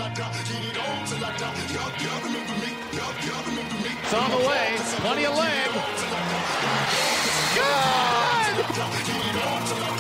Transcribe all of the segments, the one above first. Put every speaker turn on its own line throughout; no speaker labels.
It's on the way. Plenty of leg. Good!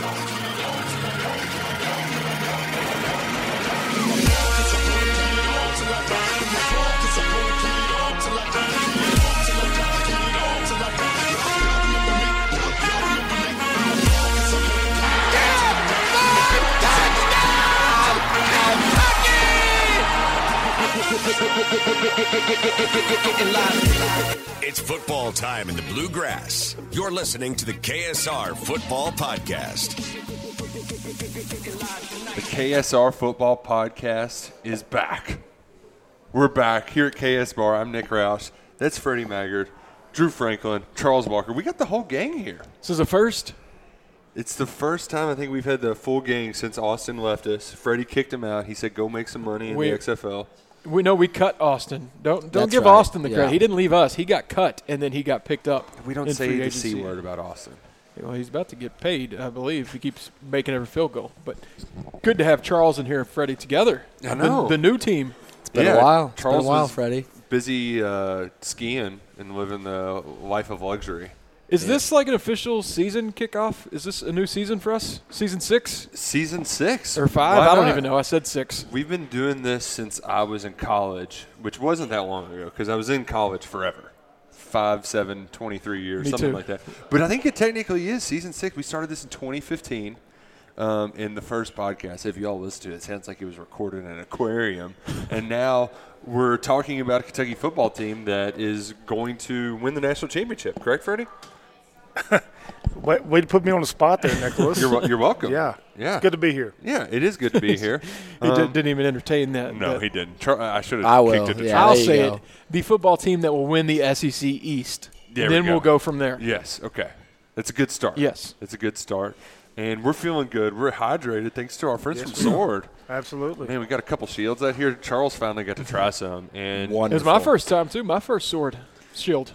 It's football time in the Bluegrass. You're listening to the KSR Football Podcast.
The KSR Football Podcast is back. We're back here at KS Bar. I'm Nick Roush. That's Freddie Maggard, Drew Franklin, Charles Walker. We got the whole gang here.
This is a first.
It's the first time I think we've had the full gang since Austin left us. Freddie kicked him out. He said, go make some money in the XFL.
We know we cut Austin. Don't
That's
give
right.
Austin the credit.
Yeah.
He didn't leave us. He got cut, and then he got picked up.
We don't
in
say
free
the
agency.
C word about Austin.
Well, he's about to get paid, I believe. He keeps making every field goal. But good to have Charles and here and Freddie together.
I know.
The new team.
It's been a while.
Charles
it's been a while,
was
Freddie.
Busy skiing and living the life of luxury.
Is this like an official season kickoff? Is this a new season for us? Season 6?
Season 6.
Or 5?
Why
I don't
not?
even know. I said 6.
We've been doing this since I was in college, which wasn't that long ago because I was in college forever. 5, 7, 23 years,
Me
something
too.
like that. But I think it technically is season 6. We started this in 2015 in the first podcast. If you all listen to it, it sounds like it was recorded in an aquarium. And now we're talking about a Kentucky football team that is going to win the national championship. Correct, Freddie?
Way to put me on the spot there, Nicholas.
You're welcome.
Yeah.
Yeah.
It's good to be here.
Yeah, it is good to be here.
He didn't even entertain that.
No,
but
he didn't. I should
I
have
will,
kicked it to
yeah.
Charles.
I'll
there you
say
go.
it. The football team that will win the SEC East.
There
And
we
then
go.
we'll go from there.
Yes, okay. That's a good start.
Yes.
It's a good start. And we're feeling good. We're hydrated thanks to our friends from Sword.
Absolutely.
Man, we got a couple shields out here. Charles finally got to try some. And
It was my first time, too. My first sword shield.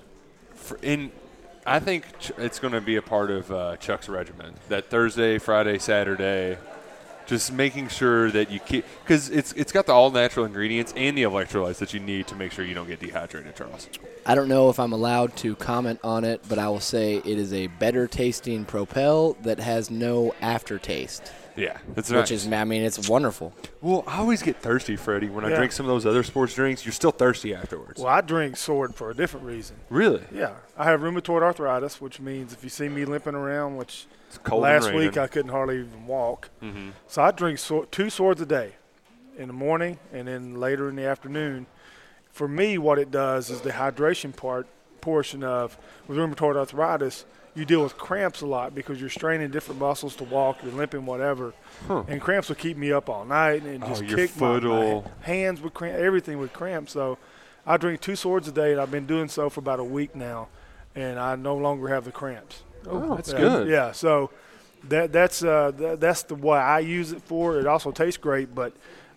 I think it's going to be a part of Chuck's regimen. That Thursday, Friday, Saturday, just making sure that you keep – because it's got the all-natural ingredients and the electrolytes that you need to make sure you don't get dehydrated, Charles.
I don't know if I'm allowed to comment on it, but I will say it is a better tasting Propel that has no aftertaste.
Yeah, that's
Which is, I mean, it's wonderful.
Well, I always get thirsty, Freddie. When I
Yeah.
drink some of those other sports drinks, you're still thirsty afterwards.
Well, I drink Sword for a different reason.
Really?
Yeah. I have rheumatoid arthritis, which means if you see me limping around, which
It's cold
last
and
week
raining.
I couldn't hardly even walk.
Mm-hmm.
So I drink 2 swords a day in the morning and then later in the afternoon. For me, what it does is the hydration portion of with rheumatoid arthritis, you deal with cramps a lot because you're straining different muscles to walk, you're limping, whatever.
Huh.
And cramps will keep me up all night and just
your
kick
foot
my
will-
hands with cramp, everything with cramps. So I drink 2 swords a day, and I've been doing so for about a week now, and I no longer have the cramps.
Oh, that's
Yeah,
good.
Yeah, so that's the way I use it for. It also tastes great, but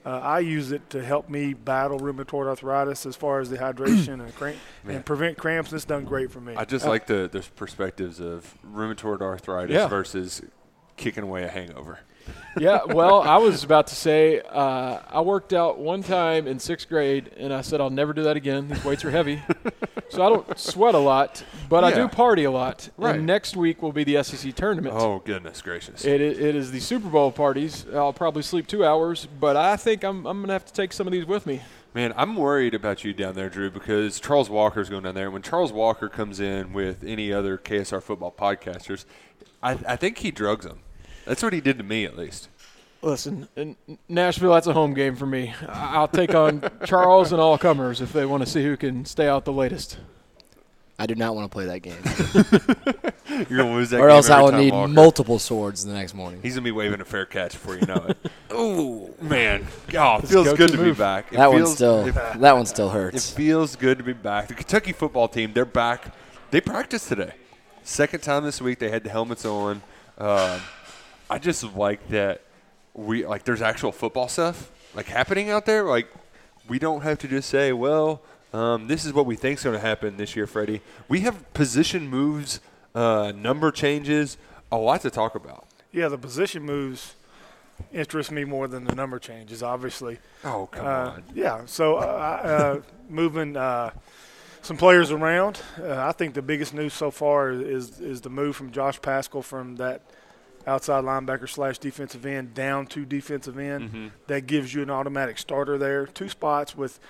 I use it to help me battle rheumatoid arthritis as far as the hydration and prevent cramps. It's done great for me.
I just like the perspectives of rheumatoid arthritis
Yeah.
versus kicking away a hangover.
Yeah, well, I was about to say I worked out one time in 6th grade, and I said I'll never do that again. These weights are heavy. So I don't sweat a lot, but I
Yeah.
do party a lot.
Right.
And next week will be the SEC tournament.
Oh, goodness gracious.
It is the Super Bowl parties. I'll probably sleep 2 hours, but I think I'm going to have to take some of these with me.
Man, I'm worried about you down there, Drew, because Charles Walker's going down there. When Charles Walker comes in with any other KSR football podcasters, I think he drugs them. That's what he did to me, at least.
Listen, in Nashville, that's a home game for me. I'll take on Charles and all comers if they want to see who can stay out the latest.
I do not want to play that game.
You're going to lose that
Or
game
else I
every
will
time,
need
Walker.
multiple swords the next morning.
He's going to be waving a fair catch before you know it. Ooh, man. Oh, it feels
go-to
good to be
move.
back.
That one still
It
hurts.
feels good to be back. The Kentucky football team, they're back. They practiced today. Second time this week they had the helmets on. I just like that there's actual football stuff happening out there. We don't have to just say, well, this is what we think is going to happen this year, Freddie. We have position moves, number changes, a lot to talk about.
Yeah, the position moves interests me more than the number changes, obviously.
Oh, come on.
Yeah, so moving some players around. I think the biggest news so far is the move from Josh Paschal from that outside linebacker / defensive end down to defensive end.
Mm-hmm.
That gives you an automatic starter there. 2 spots with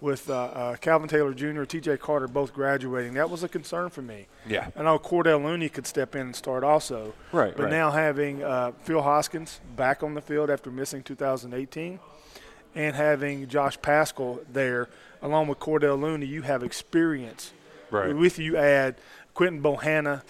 Calvin Taylor Jr. T.J. Carter both graduating. That was a concern for me.
Yeah.
I know Cordell Looney could step in and start also.
Right,
But
right.
now having Phil Hoskins back on the field after missing 2018 and having Josh Paschal there along with Cordell Looney, you have experience.
Right.
With you add Quentin Bohanna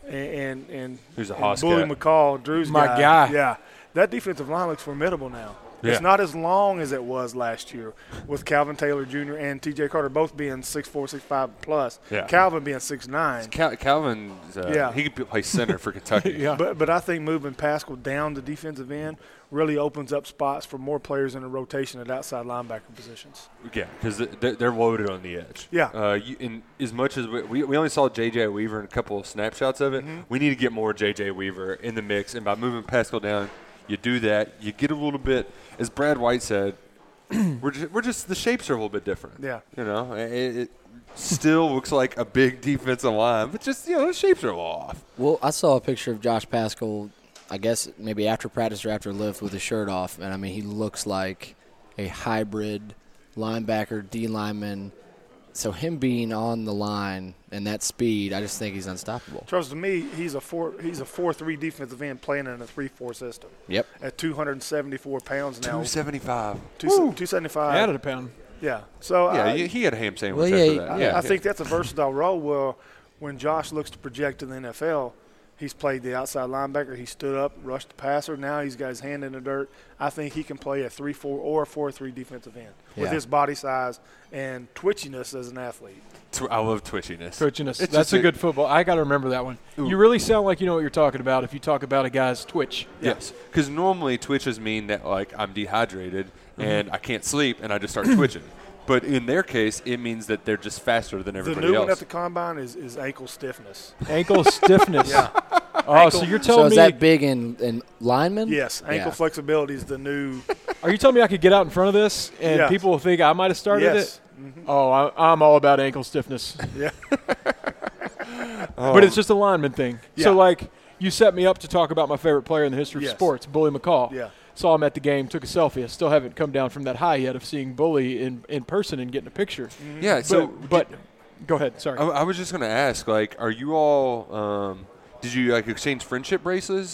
and
Who's a
and
Hoss
Bully
guy.
McCall, Drew's
My guy.
Yeah. That defensive line looks formidable now.
Yeah.
It's not as long as it was last year with Calvin Taylor Jr. and T.J. Carter both being 6'4", 6'5 plus.
Yeah.
Calvin being 6'9".
Calvin,
Yeah.
he could play center for Kentucky.
Yeah.
But I think moving Paschal down to defensive end really opens up spots for more players in the rotation at outside linebacker positions.
Yeah, because they're loaded on the edge.
Yeah.
In as much as we only saw J.J. Weaver in a couple of snapshots of it, we need to get more J.J. Weaver in the mix. And by moving Paschal down, you do that. You get a little bit, as Brad White said, we're just the shapes are a little bit different.
Yeah.
You know, it still looks like a big defensive line, but just, the shapes are a little off.
Well, I saw a picture of Josh Paschal, I guess maybe after practice or after lift with his shirt off, and, I mean, he looks like a hybrid linebacker, D lineman. So him being on the line and that speed, I just think he's unstoppable.
Trust me, he's a 4-3 defensive end playing in a 3-4 system.
Yep.
At 274 pounds now.
275.
275.
Added a pound.
Yeah. So
Yeah, he had a ham sandwich
Well, yeah,
after that.
I think that's a versatile role. Well, when Josh looks to project to the NFL, he's played the outside linebacker. He stood up, rushed the passer. Now he's got his hand in the dirt. I think he can play a 3-4 or a 4-3 defensive end with
Yeah.
his body size and twitchiness as an athlete.
I love twitchiness.
Twitchiness.
It's
That's
just
a good football. I got to remember that one. You really sound like you know what you're talking about if you talk about a guy's twitch.
Yes, because normally twitches mean that like I'm dehydrated and I can't sleep and I just start twitching. But in their case, it means that they're just faster than
The
everybody
new
else.
one at the combine is ankle stiffness.
Ankle stiffness.
Yeah.
Oh, so you're
So
telling
is
me
that big in linemen?
Yes, ankle
Yeah.
flexibility is the new.
Are you telling me I could get out in front of this and
Yes.
people will think I might have started
Yes.
it? Oh, I'm all about ankle stiffness.
Yeah.
But it's just a lineman thing. So,
Yeah.
like, you set me up to talk about my favorite player in the history
Yes.
of sports, Bully McCall.
Yeah.
Saw him at the game, took a selfie. I still haven't come down from that high yet of seeing Bully in person and getting a picture.
Yeah. So,
But go ahead. Sorry.
I was just going to ask, like, are you all? Did you like exchange friendship bracelets?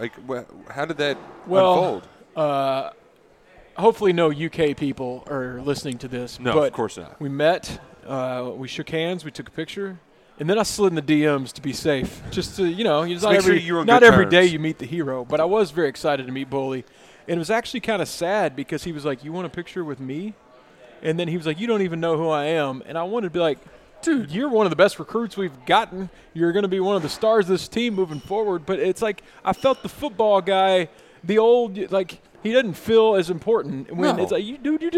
How did that
Well,
unfold?
Hopefully no UK people are listening to this.
No,
but
of course not.
We met, we shook hands, we took a picture, and then I slid in the DMs to be safe. Just to, it's not
make sure
every,
you were on
not
good
every day
terms.
you meet the hero, but I was very excited to meet Bully. And it was actually kind of sad because he was like, "You want a picture with me?" And then he was like, "You don't even know who I am." And I wanted to be like, "Dude, you're one of the best recruits we've gotten. You're going to be one of the stars of this team moving forward." But it's like I felt the football guy, the old, like, he doesn't feel as important when
No.
it's like,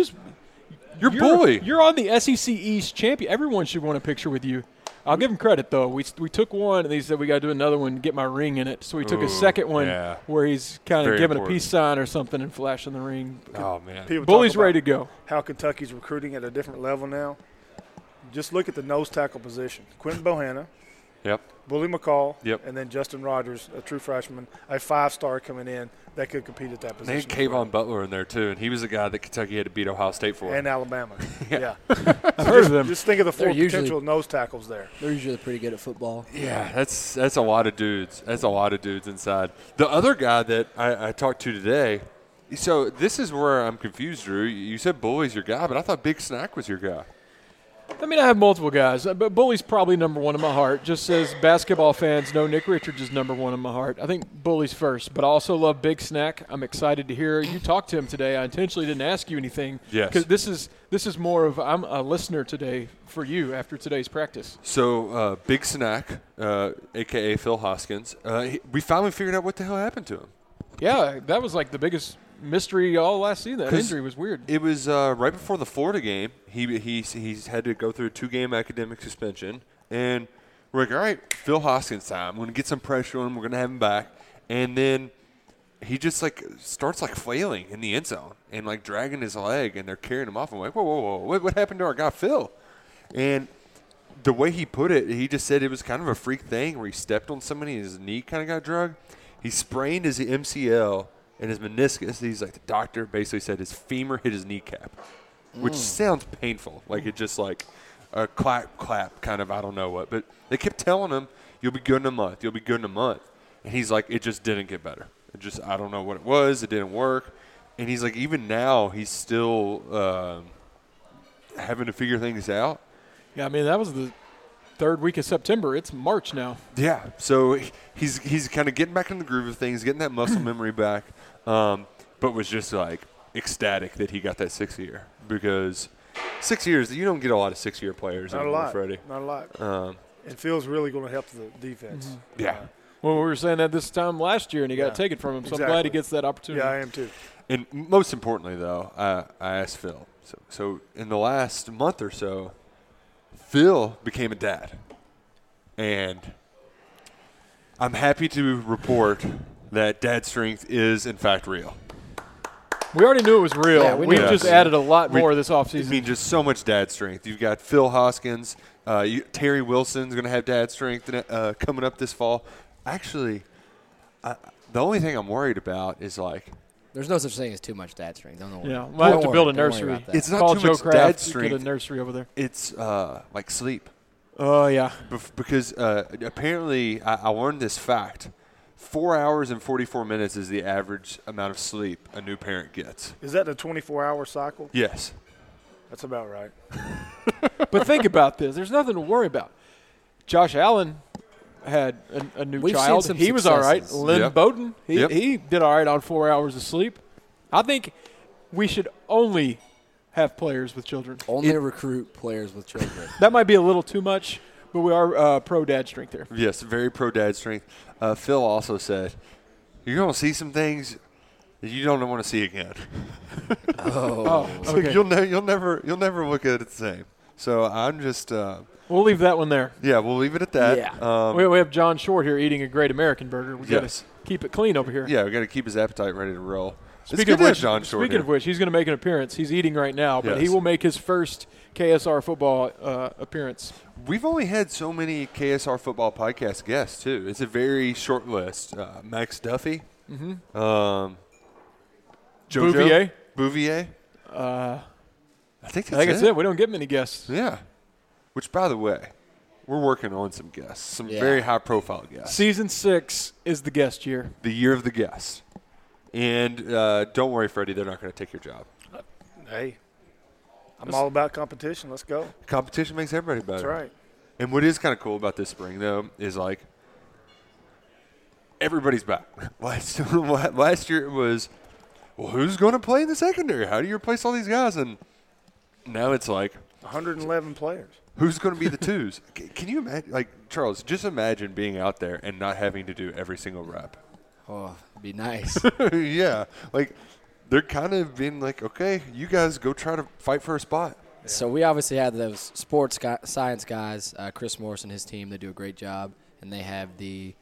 you're
Bully.
You're on the SEC East champion. Everyone should want a picture with you. I'll give him credit, though. We took one, and he said we got to do another one, get my ring in it. So we took a second one
yeah.
where he's kind of
Very
giving
important.
a peace sign or something and flashing the ring.
Oh man.
People
Bully's
talk about
ready to go.
How Kentucky's recruiting at a different level now. Just look at the nose tackle position. Quentin Bohanna,
Yep.
Bully McCall,
Yep.
and then Justin Rogers, a true freshman, a 5-star coming in that could compete at that
They had
position.
Kayvon Butler in there too, and he was the guy that Kentucky had to beat Ohio State for.
And Alabama. Yeah.
I've heard of them.
Just think of the 4
They're usually-
potential nose tackles there.
They're usually pretty good at football.
Yeah, that's a lot of dudes. That's a lot of dudes inside. The other guy that I talked to today, so this is where I'm confused, Drew. You said Bully's your guy, but I thought Big Snack was your guy.
I mean, I have multiple guys, but Bully's probably number one in my heart. Just as basketball fans know, Nick Richards is number one in my heart. I think Bully's first, but I also love Big Snack. I'm excited to hear you talk to him today. I intentionally didn't ask you anything.
Yes.
Because this is more of I'm a listener today for you after today's practice.
So Big Snack, a.k.a. Phil Hoskins, we finally figured out what the hell happened to him.
Yeah, that was like the biggest mystery all last season. That
'Cause
injury was weird.
It was right before the Florida game. He's had to go through a 2-game academic suspension, and we're like, all right, Phil Hoskins time. We're going to get some pressure on him. We're going to have him back. And then he just like starts like flailing in the end zone and like dragging his leg, and they're carrying him off. I'm like, whoa, what happened to our guy Phil? And the way he put it, he just said it was kind of a freak thing where he stepped on somebody and his knee kind of got drug. He sprained his MCL and his meniscus. He's like, the doctor basically said his femur hit his kneecap, which sounds painful. Like it just like a clap kind of, I don't know what. But they kept telling him, you'll be good in a month. You'll be good in a month. And he's like, it just didn't get better. It just, I don't know what it was. It didn't work. And he's like, even now, he's still having to figure things out.
Yeah, I mean, that was the third week of September. It's March now.
Yeah, so he's kind of getting back in the groove of things, getting that muscle memory back, but was just like ecstatic that he got that 6th year, because 6 years, you don't get a lot of 6-year players anymore, Freddie.
Not a lot. And Phil's really going to help the defense.
Yeah.
Well, we were saying that this time last year, and he got taken from him, so I'm glad he gets that opportunity.
Yeah, I am too.
And most importantly, though, I asked Phil. So in the last month or so, Phil became a dad. And I'm happy to report that dad strength is, in fact, real.
We already knew it was real.
Yeah,
We've just added a lot more this offseason.
I mean, just so much dad strength. You've got Phil Hoskins. Terry Wilson's going to have dad strength coming up this fall. Actually, the only thing I'm worried about is, like,
There's no such thing as too much dad strength. Don't worry.
yeah, might have to build a
Don't worry
nursery.
about that.
it's not
Call
too
Joe
much
Kraft,
dad
get a
strength.
nursery over there.
It's like sleep.
Oh, yeah.
Because apparently I learned this fact. 4 hours and 44 minutes is the average amount of sleep a new parent gets.
Is that the 24-hour cycle?
Yes.
That's about right.
But think about this. There's nothing to worry about. Josh Allen had a new
We've seen
child.
some
He was all right.
successes.
Lynn
Yep.
Bowden,
Yep.
he did all right on 4 hours of sleep. I think we should only have players with children.
Only recruit players with children.
That might be a little too much, but we are pro dad strength there.
Yes, very pro dad strength. Phil also said, you're going to see some things that you don't want to see again.
Oh,
So
okay.
you'll never look at it the same. So I'm just
We'll leave that one there.
yeah, we'll leave it at that.
Yeah.
We have John Short here eating a great American burger. We got
Yes.
to keep it clean over here.
Yeah, we got to keep his appetite ready to roll.
Speaking of which,
John Short
speaking
here.
of which, he's going to make an appearance. He's eating right now, but he
Yes.
will make his first KSR football appearance.
We've only had so many KSR football podcast guests too. It's a very short list. Max Duffy, JoJo, Bouvier. I think that's
it. We don't get many guests.
Yeah. Which, by the way, we're working on some guests, some
Yeah.
very high-profile guests.
Season 6 is the guest year.
The year of the guests. And don't worry, Freddie, they're not going to take your job.
Hey, I'm all about competition. Let's go.
Competition makes everybody better.
That's right.
And what is kind of cool about this spring, though, is like everybody's back. Last year it was, well, who's going to play in the secondary? How do you replace all these guys? And now it's like,
111 players.
who's going to be the twos? Can you imagine? Like, Charles, just imagine being out there and not having to do every single rep.
Oh, it'd be nice.
Yeah. Like, they're kind of being like, okay, you guys go try to fight for a spot.
So we obviously had those sports science guys, Chris Morris and his team. They do a great job, and they have the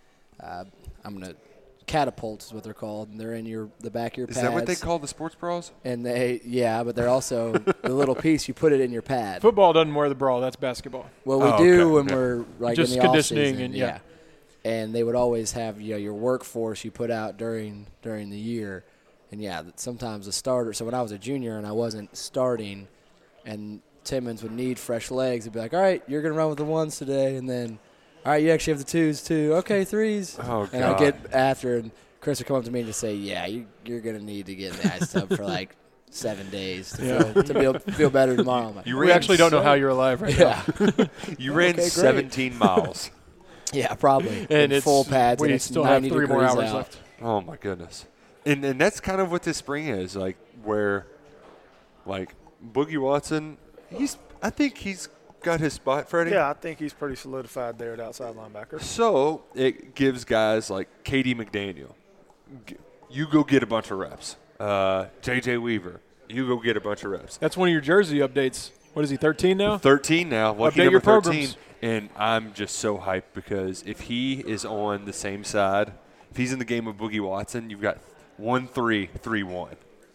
catapults is what they're called, and they're in the back of your pads.
Is that what they call the sports bras?
And but they're also the little piece you put it in your pad.
Football doesn't wear the bra. That's basketball.
Well, we
Oh,
do
okay.
when
Yeah.
we're like
Just
in the
conditioning
off-season,
and yeah.
And they would always have your workforce you put out during the year, and sometimes the starter. So when I was a junior and I wasn't starting, and Timmons would need fresh legs, it'd be like, all right, you're gonna run with the ones today, and then, all right, you actually have the twos too. Okay, threes.
Oh,
and I get after, and Chris would come up to me and just say, yeah, you're gonna need to get in the ice tub for like 7 days to feel better tomorrow. I'm like,
You
We
ran
actually don't know how you're alive right
yeah,
You ran
Okay, great.
17 miles.
yeah, probably.
And
In
it's
full pads.
We
and it's
still have
90
3 more
degrees
hours
out.
left.
Oh, my goodness. And that's kind of what this spring is, like, where, like, Boogie Watson, I think he's got his spot, Freddie.
Yeah, I think he's pretty solidified there at outside linebacker.
So it gives guys like Katie McDaniel, you go get a bunch of reps. J.J. Weaver, you go get a bunch of reps.
That's one of your jersey updates. What is he, 13 now?
13 now, lucky
Update
number
your
13.
programs.
And I'm just so hyped because if he is on the same side, if he's in the game with Boogie Watson, you've got 1331.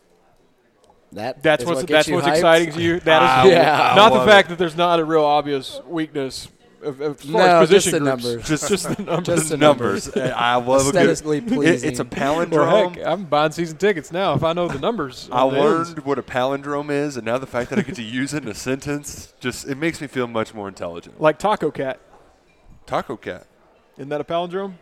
That's
is
what's
what gets you hyped?
exciting to you. That is
Yeah.
not the
love
fact that there's not a real obvious weakness as far
No,
as
just
position
the
groups.
numbers.
Just the numbers.
Just the
numbers. I love a good.
Aesthetically pleasing.
It's a
Well,
palindrome.
heck, I'm buying season tickets now if I know the numbers.
I
on the ends.
learned what a palindrome is, and now the fact that I get to use it in a sentence it makes me feel much more intelligent.
Like Taco Cat.
Taco Cat.
Isn't that a palindrome?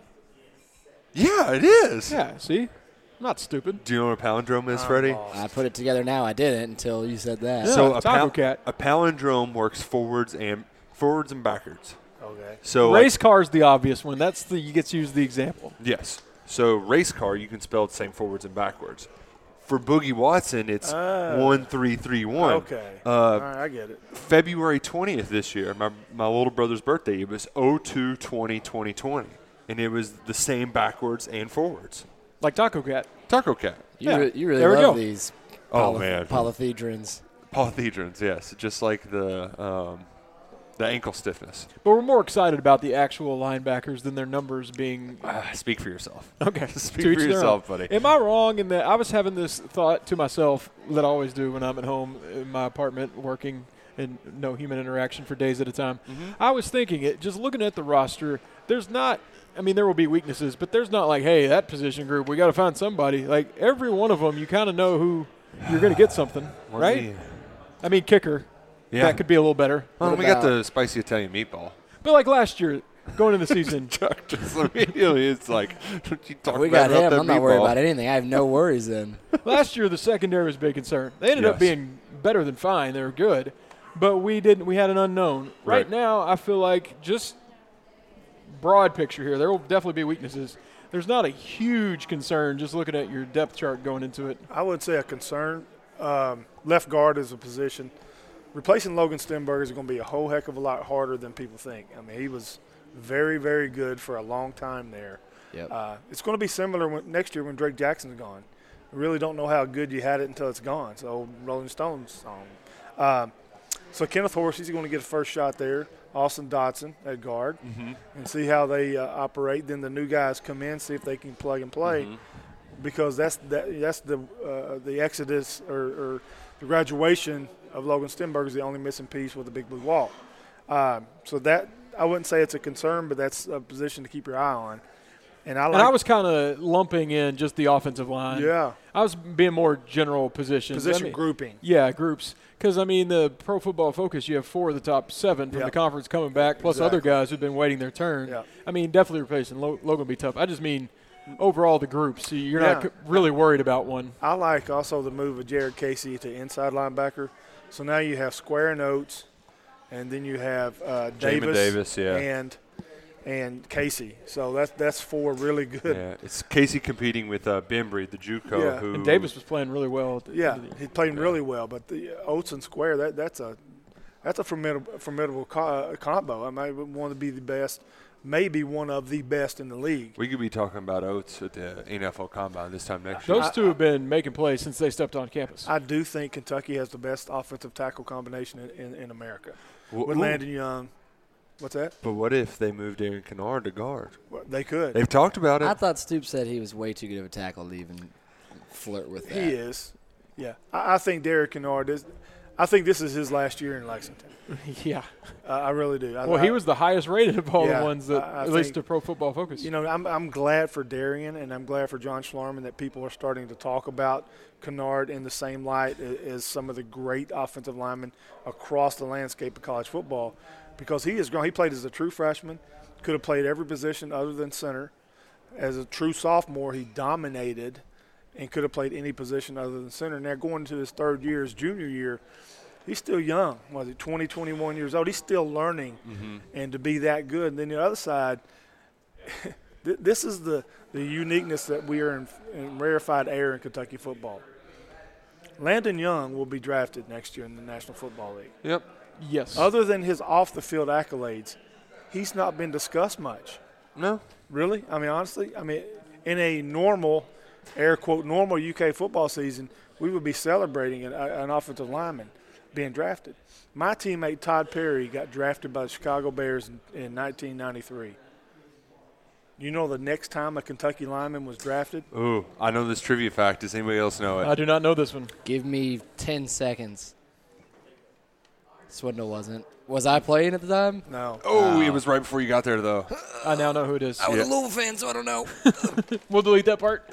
Yeah, it is.
Yeah, see? I'm not stupid.
Do you know what a palindrome is, Freddie?
I put it together now. I didn't until you said that.
Yeah.
So
Taco Cat.
a palindrome works forwards and backwards.
Okay.
So
Race car's the obvious one. That's you get to use the example.
yes. So race car, you can spell it the same forwards and backwards. For Boogie Watson, it's 1331.
Okay. All right, I get it.
February 20th this year, my little brother's birthday, it was 02/20/2020, and it was the same backwards and forwards.
Like Taco Cat.
Taco Cat.
You,
Yeah.
you really
There we
love
go.
these
Oh, man.
polyhedrons.
Polyhedrons, yes, just like the ankle stiffness.
But we're more excited about the actual linebackers than their numbers being
Speak for yourself.
okay.
Speak
to each
for
their
yourself,
own.
buddy.
Am I wrong in that I was having this thought to myself that I always do when I'm at home in my apartment working and no human interaction for days at a time? I was thinking it just looking at the roster. There's not. I mean, there will be weaknesses, but there's not like, hey, that position group, we got to find somebody. Like every one of them, you kind of know who you're going to get something, right? I mean, kicker.
Yeah.
That could be a little better.
Well, we got the spicy Italian meatball.
But like last year, going into the season,
Chuck just immediately, it's like, don't you talk
We
bad
got
about
him.
that
I'm not worried
meatball.
about anything. I have no worries then.
last year the secondary was a big concern. They ended up
Yes.
being better than fine. They were good, but we had an unknown. Right
Right.
now, I feel like just broad picture here, there will definitely be weaknesses. There's not a huge concern just looking at your depth chart going into it.
I would say a concern. Left guard is a position. Replacing Logan Stenberger is going to be a whole heck of a lot harder than people think. I mean, he was very, very good for a long time there.
Yep.
It's going to be similar next year when Drake Jackson's gone. We really don't know how good you had it until it's gone. So Rolling Stones song. So Kenneth Horsey's going to get a first shot there. Austin Dotson at guard, and see how they operate. Then the new guys come in, see if they can plug and play, because that's the exodus or the graduation of Logan Stenberger is the only missing piece with the big blue wall. So that I wouldn't say it's a concern, but that's a position to keep your eye on. And I
was kind of lumping in just the offensive line.
Yeah.
I was being more general positions.
Position grouping.
Yeah, groups. Because, I mean, the Pro Football Focus, you have 4 of the top 7 from the conference coming back, plus other
Exactly.
guys who've been waiting their turn.
Yeah.
I mean, definitely replacing Logan will be tough. I just mean overall the groups. So you're
Yeah.
not really worried about one.
I like also the move of Jared Casey to inside linebacker. So now you have Square and Oates, and then you have
Davis, yeah.
and Casey. So that's 4 really good.
Yeah, it's Casey competing with Bembry, the JUCO,
Yeah.
who
And Davis was playing really well. At the
Yeah,
end of the
he's playing really well. But the Oates and Square, that's a formidable combo. I might want to be the best, maybe one of the best in the league.
We could be talking about Oates at the NFL Combine this time next
Those
year.
two have been making plays since they stepped on campus.
I do think Kentucky has the best offensive tackle combination in America.
Well,
With
ooh.
Landon Young. What's that?
But what if they moved Aaron Kennard to guard?
Well, they could.
They've talked about it.
I thought Stoops said he was way too good of a tackle to even flirt with that.
He is. Yeah. I think Derek Kennard is. I think this is his last year in Lexington.
yeah.
I really do.
Well, he was the highest rated of all
Yeah,
the ones that,
I
at least
think-
to Pro Football Focus.
You know, I'm glad for Darian and I'm glad for John Schlarman that people are starting to talk about Kennard in the same light as some of the great offensive linemen across the landscape of college football, because he has grown. He played as a true freshman, could have played every position other than center. As a true sophomore, he dominated and could have played any position other than center. Now going into his third year, his junior year, he's still young. Was he 20, 21 years old? He's still learning, and to be that good. And then the other side, this is the uniqueness that we are in rarefied air in Kentucky football. Landon Young will be drafted next year in the National Football League.
Yep.
yes.
Other than his off-the-field accolades, he's not been discussed much.
No.
Really? I mean, honestly, in a normal, air quote, normal UK football season, we would be celebrating an offensive lineman being drafted. My teammate Todd Perry got drafted by the Chicago Bears in 1993. You know the next time a Kentucky lineman was drafted?
Ooh, I know this trivia fact. Does anybody else know it?
I do not know this one.
Give me 10 seconds. Swindle wasn't. Was I playing at the time?
No.
Oh, it was right before you got there, though.
I now know who it is.
I was a Louisville fan, so I don't know.
We'll delete that part.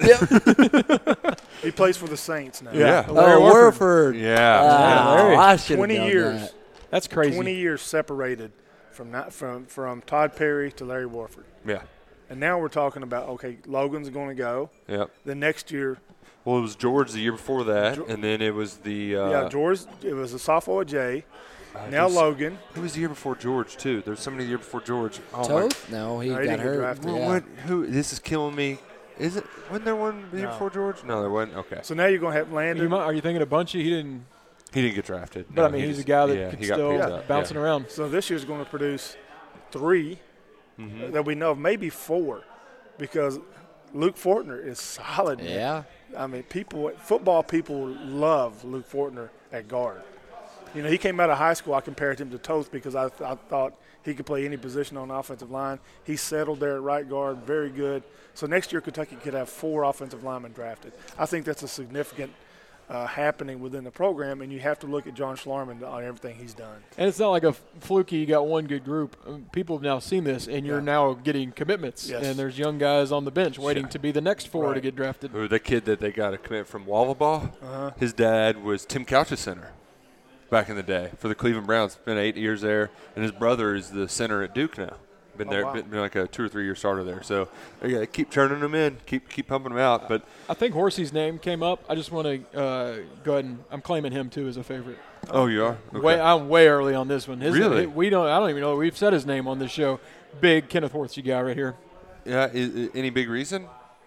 He plays for the Saints now.
Yeah.
Larry
Warford.
Yeah.
Oh, I should have
20
known
years.
that.
That's crazy.
20 years separated from Todd Perry to Larry Warford.
Yeah.
And now we're talking about, okay, Logan's going to go.
Yep.
The next year,
Well, it was George the year before that, and then it was the
George, it was a sophomore at Jay. Now Logan.
Who was the year before George too? There's somebody the year before George. Oh
Toth? No, he
No, he
got
didn't get
hurt.
drafted.
Well,
Yeah.
what? Who? This is killing me. Is it? Wasn't there one the year
No.
before George? No, there wasn't. Okay.
So now you're going to have Landon.
Are you thinking of Bunchy? He didn't.
He didn't get drafted.
But
No,
I mean,
he
he's a
just-
guy that
yeah,
could
he got
still
picked up.
bouncing
Yeah.
around.
So this year's going to produce 3 that we know of, maybe 4, because Luke Fortner is solid. man.
Yeah.
I mean, football people love Luke Fortner at guard. You know, he came out of high school. I compared him to Toth because I thought he could play any position on the offensive line. He settled there at right guard, very good. So next year Kentucky could have 4 offensive linemen drafted. I think that's a significant happening within the program, and you have to look at John Schlarman on everything he's done.
And it's not like a fluky, you got one good group. People have now seen this, and you're now getting commitments.
Yes.
And there's young guys on the bench waiting to be the next 4 to
Right.
get drafted.
Ooh, that kid that they got to commit from Wallabaugh, his dad was Tim Couch's center back in the day for the Cleveland Browns. Been 8 years there, and his brother is the center at Duke now. Been there,
wow.
been like a 2 or 3 year starter there. So they gotta keep turning them in, keep pumping them out. But
I think Horsey's name came up. I just want to go ahead and I'm claiming him too as a favorite.
oh, you are okay.
I'm way early on this one.
Really?
I don't even know we've said his name on this show. Big Kenneth Horsey guy right here.
Yeah, any big reason?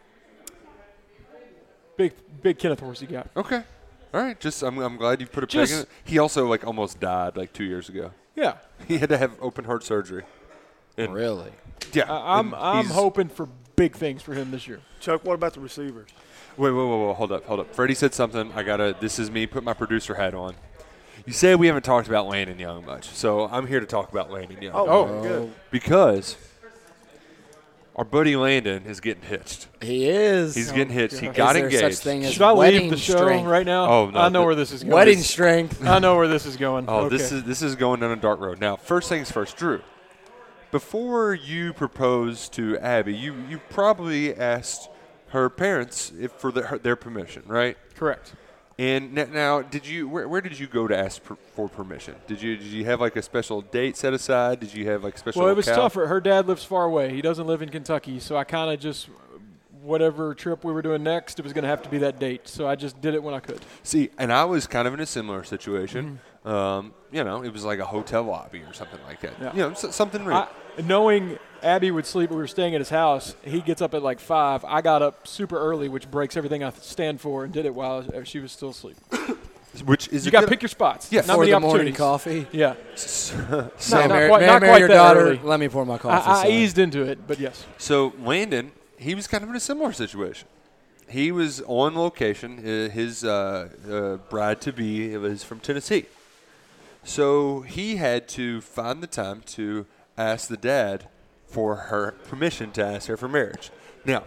Big Kenneth Horsey guy.
Okay, all right. Just I'm glad you put a peg
Just-
in it. He also almost died 2 years ago.
Yeah.
He had to have open heart surgery. And
Really?
yeah,
I'm
and he's-
hoping for big things for him this year.
Chuck, what about the receivers?
Wait, hold up. Freddie said something. This is me, put my producer hat on. You say we haven't talked about Landon Young much, so I'm here to talk about Landon Young.
Oh,
good.
Because our buddy Landon is getting hitched.
He is.
He's getting hitched. He
Is
got
there
engaged.
such thing as
Should I
wedding
leave the show
strength?
right now?
Oh, no,
I know
the-
where this is going.
Wedding strength.
I know where this is going.
Oh,
okay.
this is going down a dark road. Now, first things first, Drew. Before you proposed to Abby, you probably asked her parents for their permission, right?
correct.
And now, did you? Where did you go to ask for permission? Did you have a special date set aside? Did you have special?
Well, it was
locale?
tougher. Her dad lives far away. He doesn't live in Kentucky, so I kind of just whatever trip we were doing next, it was going to have to be that date. So I just did it when I could.
See, and I was kind of in a similar situation.
Mm-hmm.
It was like a hotel lobby or something like that.
Yeah.
Something real.
Knowing Abby would sleep, we were staying at his house. He gets up at 5. I got up super early, which breaks everything I stand for, and did it while she was still asleep.
Which is
You got to pick your spots.
Yes.
Not
For
many
the morning
opportunities.
coffee.
Yeah.
May I
not
marry-
quite-
may I
not
marry
quite
your
that
daughter?
early.
Let me pour my coffee.
I
son.
eased into it, but yes.
So Landon, he was kind of in a similar situation. He was on location. His bride-to-be was from Tennessee. So he had to find the time to ask the dad for her permission to ask her for marriage. Now,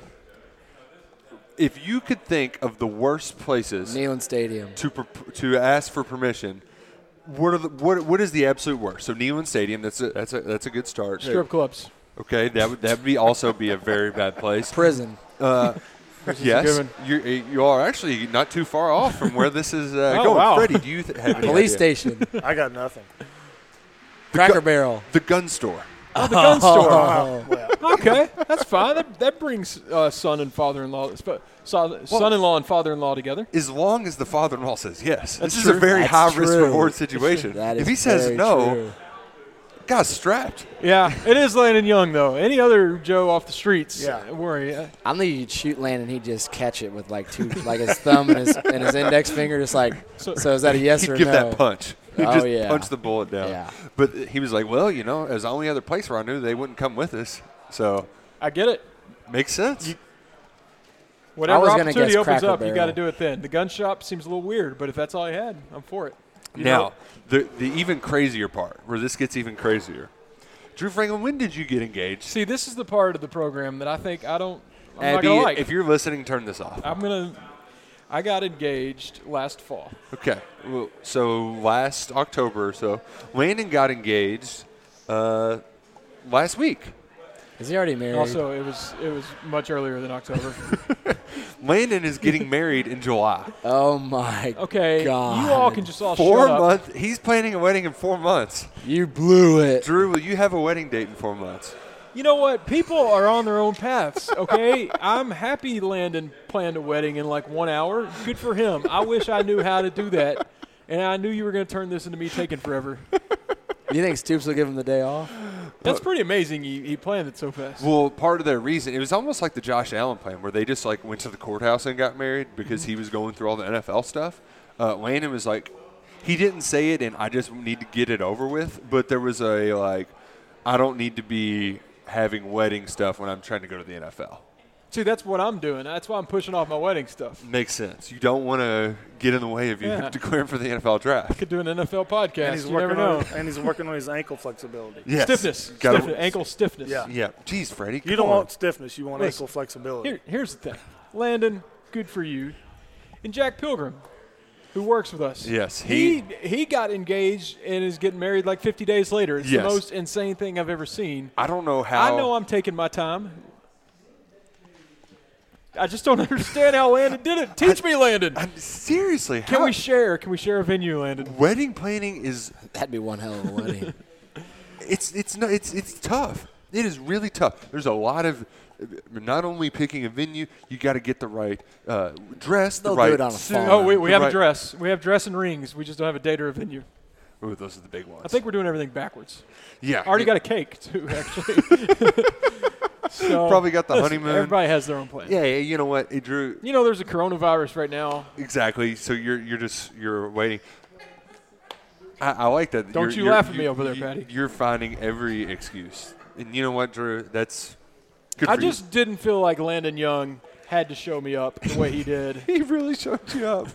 if you could think of the worst places
Neyland Stadium.
to ask for permission, what is the absolute worst? So Neyland Stadium, that's a good start.
Strip clubs.
Okay, that would also be a very bad place.
Prison.
Yes, you are actually not too far off from where this is going.
wow.
Freddie, do you have any
Police
idea?
station.
I got nothing.
Cracker Barrel.
The gun store.
Oh, the gun store.
Wow. Well,
Okay, that's fine. That brings son and father-in-law, son-in-law and father-in-law together.
As long as the father-in-law says yes.
That's
this
true.
is a very
That's
high-risk
true.
reward situation.
That
if
is
he says
very
no,
true.
guy's strapped.
Yeah, it is Landon Young though. Any other Joe off the streets?
Yeah.
Worry.
I think you'd shoot Landon, he'd just catch it with his thumb and his index finger, just like. So is that a yes
He'd
or
give
no?
that punch. He'd
Oh,
just
yeah.
punch the bullet down.
Yeah.
But he was like, well, it was the only other place where I knew they wouldn't come with us. So
I get it.
makes sense.
Whatever
was gonna
opportunity
guess
opens
Cracker
up, you got to
Barrel.
do it then. The gun shop seems a little weird, but if that's all I had, I'm for it.
Now, the even crazier part, where this gets even crazier, Drew Franklin, when did you get engaged?
See, this is the part of the program that I think I'm not
Abby,
going to like.
if you're listening, turn this off.
I got engaged last fall.
Okay. Well, so last October or so, Landon got engaged last week.
Is he already married?
Also, it was much earlier than October.
Landon is getting married in July.
Oh, my
Okay,
God.
you all can just all
4
shut up.
months. He's planning a wedding in 4 months.
You blew it.
Drew, will you have a wedding date in 4 months?
You know what? People are on their own paths, okay? I'm happy Landon planned a wedding in like 1 hour. Good for him. I wish I knew how to do that, and I knew you were going to turn this into me taking forever.
You think Stoops will give him the day off?
That's pretty amazing he planned it so fast.
Well, part of their reason, it was almost like the Josh Allen plan where they just like went to the courthouse and got married because he was going through all the NFL stuff. Landon was like, he didn't say it and I just need to get it over with, but there was a like, I don't need to be having wedding stuff when I'm trying to go to the NFL.
See, that's what I'm doing. That's why I'm pushing off my wedding stuff.
Makes sense. You don't want to get in the way of you declaring for the NFL draft.
Could do an NFL podcast.
And he's
You never know.
he's working on his ankle flexibility.
Yes.
Stiffness.
Gotta-
Ankle stiffness.
Yeah.
Yeah. Jeez, Freddie.
You
come
don't
on.
want stiffness. You want
Listen,
ankle flexibility.
Here's the thing. Landon, good for you. And Jack Pilgrim, who works with us.
Yes.
He got engaged and is getting married like 50 days later. It's
Yes.
the most insane thing I've ever seen.
I don't know how.
I know I'm taking my time. I just don't understand how Landon did it. Teach me, Landon.
Seriously.
Can we share? Can we share a venue, Landon?
Wedding planning is
That'd be one hell of a wedding.
it's tough. It is really tough. There's a lot of not only picking a venue, you got to get the right dress,
They'll
the right
do it on a
suit.
farm.
Oh, we
the
have a
right-
dress. We have dress and rings. We just don't have a date or a venue.
Ooh, those are the big ones.
I think we're doing everything backwards.
yeah.
I already got a cake, too, actually. So,
Probably got the
listen,
honeymoon.
Everybody has their own plan.
Yeah, you know what, Drew?
You know, there's a coronavirus right now.
Exactly. So you're waiting. I like that.
Don't you laugh at me over there, Patty.
You're finding every excuse, and you know what, Drew? That's good.
I
for you.
just didn't feel like Landon Young had to show me up the way he did.
He really showed you up.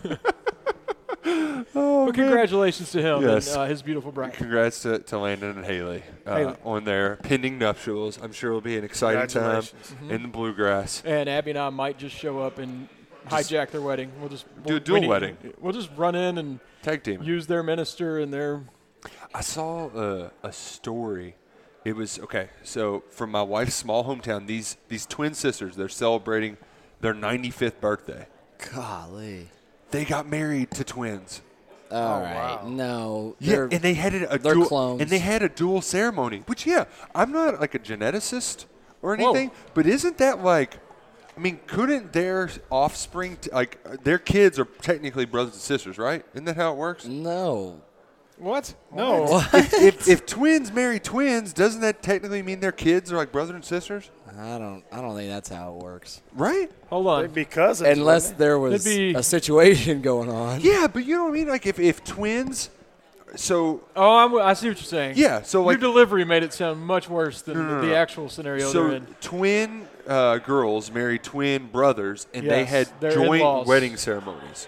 But congratulations to him
Yes.
and his beautiful bride.
Congrats to Landon and Haley, on their pending nuptials. I'm sure it'll be an exciting time
Congratulations.
in the bluegrass.
And Abby and I might just show up and hijack their wedding. We'll just
do a dual wedding.
We'll just run in and
Tag team.
use their minister and their.
I saw a story. It was okay. So from my wife's small hometown, these twin sisters, they're celebrating their 95th birthday.
Golly.
They got married to twins.
All right. No.
Yeah,
they're-
and they had a
they're
dual,
clones.
and they had a dual ceremony. Which, yeah, I'm not like a geneticist or
Whoa.
anything, but isn't that like? I mean, couldn't their offspring, their kids are technically brothers and sisters, right? Isn't that how it works?
No.
What? No.
if twins marry twins, doesn't that technically mean their kids are like brothers and sisters?
I don't think that's how it works.
Right?
Hold on.
They'd be cousins.
Unless
wouldn't
there was
It'd be-
a situation going on.
Yeah, but you know what I mean? Like if twins, so
Oh, I see what you're saying.
yeah, so like
Your delivery made it sound much worse than
No.
the actual scenario they're
so
in.
twin girls marry twin brothers, and they
Yes,
had
they're
joint
in-laws.
wedding ceremonies.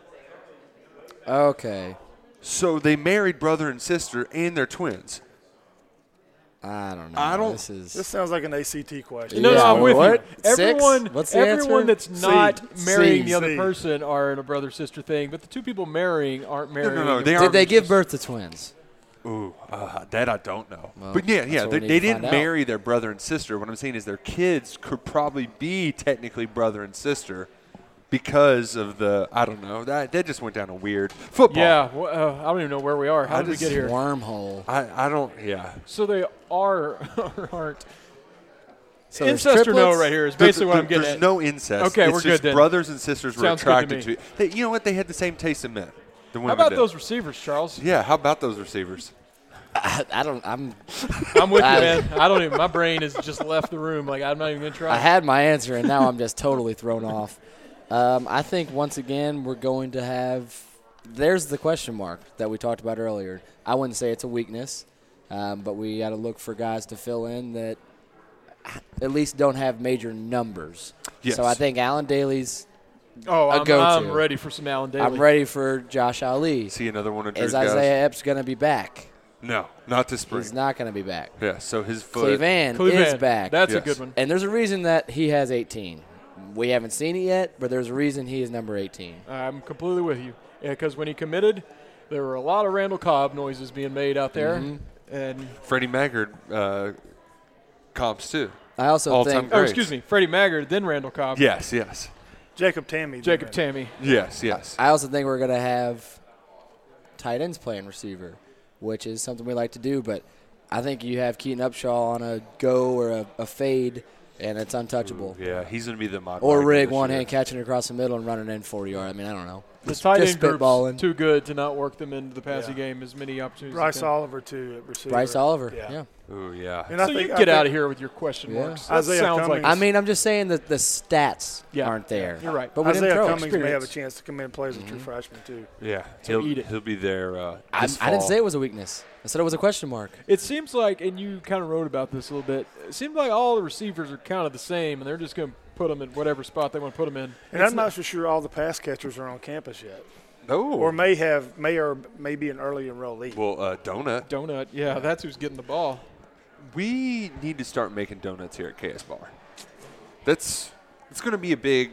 Okay.
So they married brother and sister, and they're twins.
I don't know.
I don't-
This is.
This sounds like an ACT question.
No,
Yeah,
I'm with
what?
you.
6?
Everyone,
What's the
everyone
answer?
that's not marrying the other
C.
person are in a brother-sister thing, but the two people marrying aren't marrying.
no, they
a
are-
Did they give
brother-sister.
birth to twins?
Ooh, that I don't know.
Well,
but yeah,
that's what
they
we need to
didn't
find out.
marry their brother and sister. What I'm saying is their kids could probably be technically brother and sister because of the, I don't know, that just went down a weird football.
Yeah, I don't even know where we are. How
I
did we
just-
get here?
Wormhole.
I don't, yeah.
So they are or aren't.
So there's
Incest or no
triplets?
right here is basically what I'm getting
There's
at.
no incest.
Okay,
it's
we're
just
good then.
brothers and sisters were
Sounds good to
attracted
me.
to it. You know what? They had the same taste in men. The
How
women
about
did.
those receivers, Charles?
Yeah, how about those receivers?
I don't. I'm
I'm with you,
I-
man. I don't even. My brain has just left the room. Like I'm not even gonna try.
I had my answer, and now I'm just totally thrown off. I think, once again, we're going to have – there's the question mark that we talked about earlier. I wouldn't say it's a weakness, but we got to look for guys to fill in that at least don't have major numbers.
Yes.
So I think Allen Daly's
Oh,
a go-to.
I'm ready for some Allen Daly.
– I'm ready for Josh Ali.
See another one of Drew's
Is
guys?
Isaiah Epps going to be back?
No, not this spring.
He's not going to be back.
Yeah, so his foot.
Cleveland is back.
That's a
Yes.
good one.
And there's a reason that he has 18. We haven't seen it yet, but there's a reason he is number 18.
I'm completely with you. Because when he committed, there were a lot of Randall Cobb noises being made out there.
Mm-hmm.
And
Freddie Maggard comps too.
I also
All-time
think
great.
excuse me, Freddie Maggard, then Randall Cobb.
Yes.
Jacob Tammy.
Jacob Tammy.
Yes.
I also think we're going to have tight ends playing receiver, which is something we like to do. But I think you have Keaton Upshaw on a go or a fade, and it's untouchable.
Yeah, he's going to be the mod.
Or
Wagner
rig
this
one
year.
hand catching it across the middle and running in 40 yard. I mean, I don't know.
The tight
just
end group's
spitballing.
too good to not work them into the passing
Yeah.
game as many opportunities.
Bryce
as they can.
Oliver, too, at receiver.
Bryce Oliver, yeah.
Ooh, yeah.
And I
So
think,
you
I
get
think
out of here with your question
Yeah.
marks. That
Isaiah
sounds like
Cummings-
I mean, I'm just saying that the stats
Yeah.
aren't there.
You're right.
But with him
Isaiah
throwing
Cummings may have a
experience.
chance to come in and play as a true freshman, too.
Yeah,
So eat it.
he'll be there.
I
This
didn't
fall.
say it was a weakness. I said it was a question mark.
It seems like, and you kind of wrote about this a little bit, it seems like all the receivers are kind of the same, and they're just going to put them in whatever spot they want to put them in.
And I'm not so sure all the pass catchers are on campus yet.
Oh,
Or may be an early enrollee.
well, donut.
Donut, yeah, that's who's getting the ball.
We need to start making donuts here at KS Bar. It's going to be a big,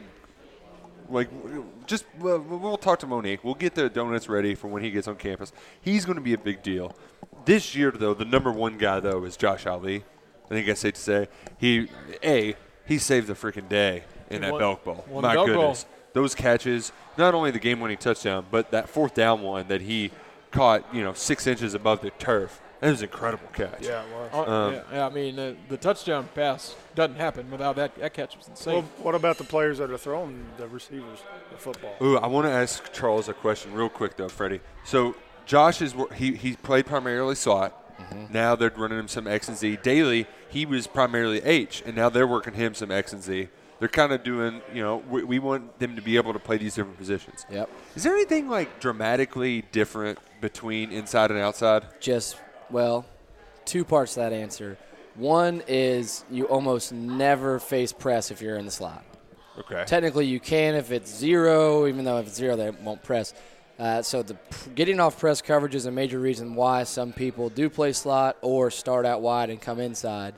we'll talk to Monique. We'll get the donuts ready for when he gets on campus. He's going to be a big deal. This year, though, the number one guy, though, is Josh Ali. I think that's safe to say. He saved the freaking day in that
won-
Belk Bowl.
won
My
the Belk Bowl.
goodness. Those catches, not only the game-winning touchdown, but that fourth down one that he caught, 6 inches above the turf. That was an incredible catch.
Yeah, it was.
Yeah, I mean, the touchdown pass doesn't happen without that catch was insane.
Well, what about the players that are throwing the receivers, the football?
Ooh, I want to ask Charles a question real quick, though, Freddie. So Josh he played primarily slot. Now they're running him some X and Z. Daly, he was primarily H, and now they're working him some X and Z. They're kind of doing, we want them to be able to play these different positions.
Yep.
Is there anything dramatically different between inside and outside?
Two parts to that answer. One is you almost never face press if you're in the slot.
Okay.
Technically, you can if it's zero, even though if it's zero, they won't press. So getting off press coverage is a major reason why some people do play slot or start out wide and come inside.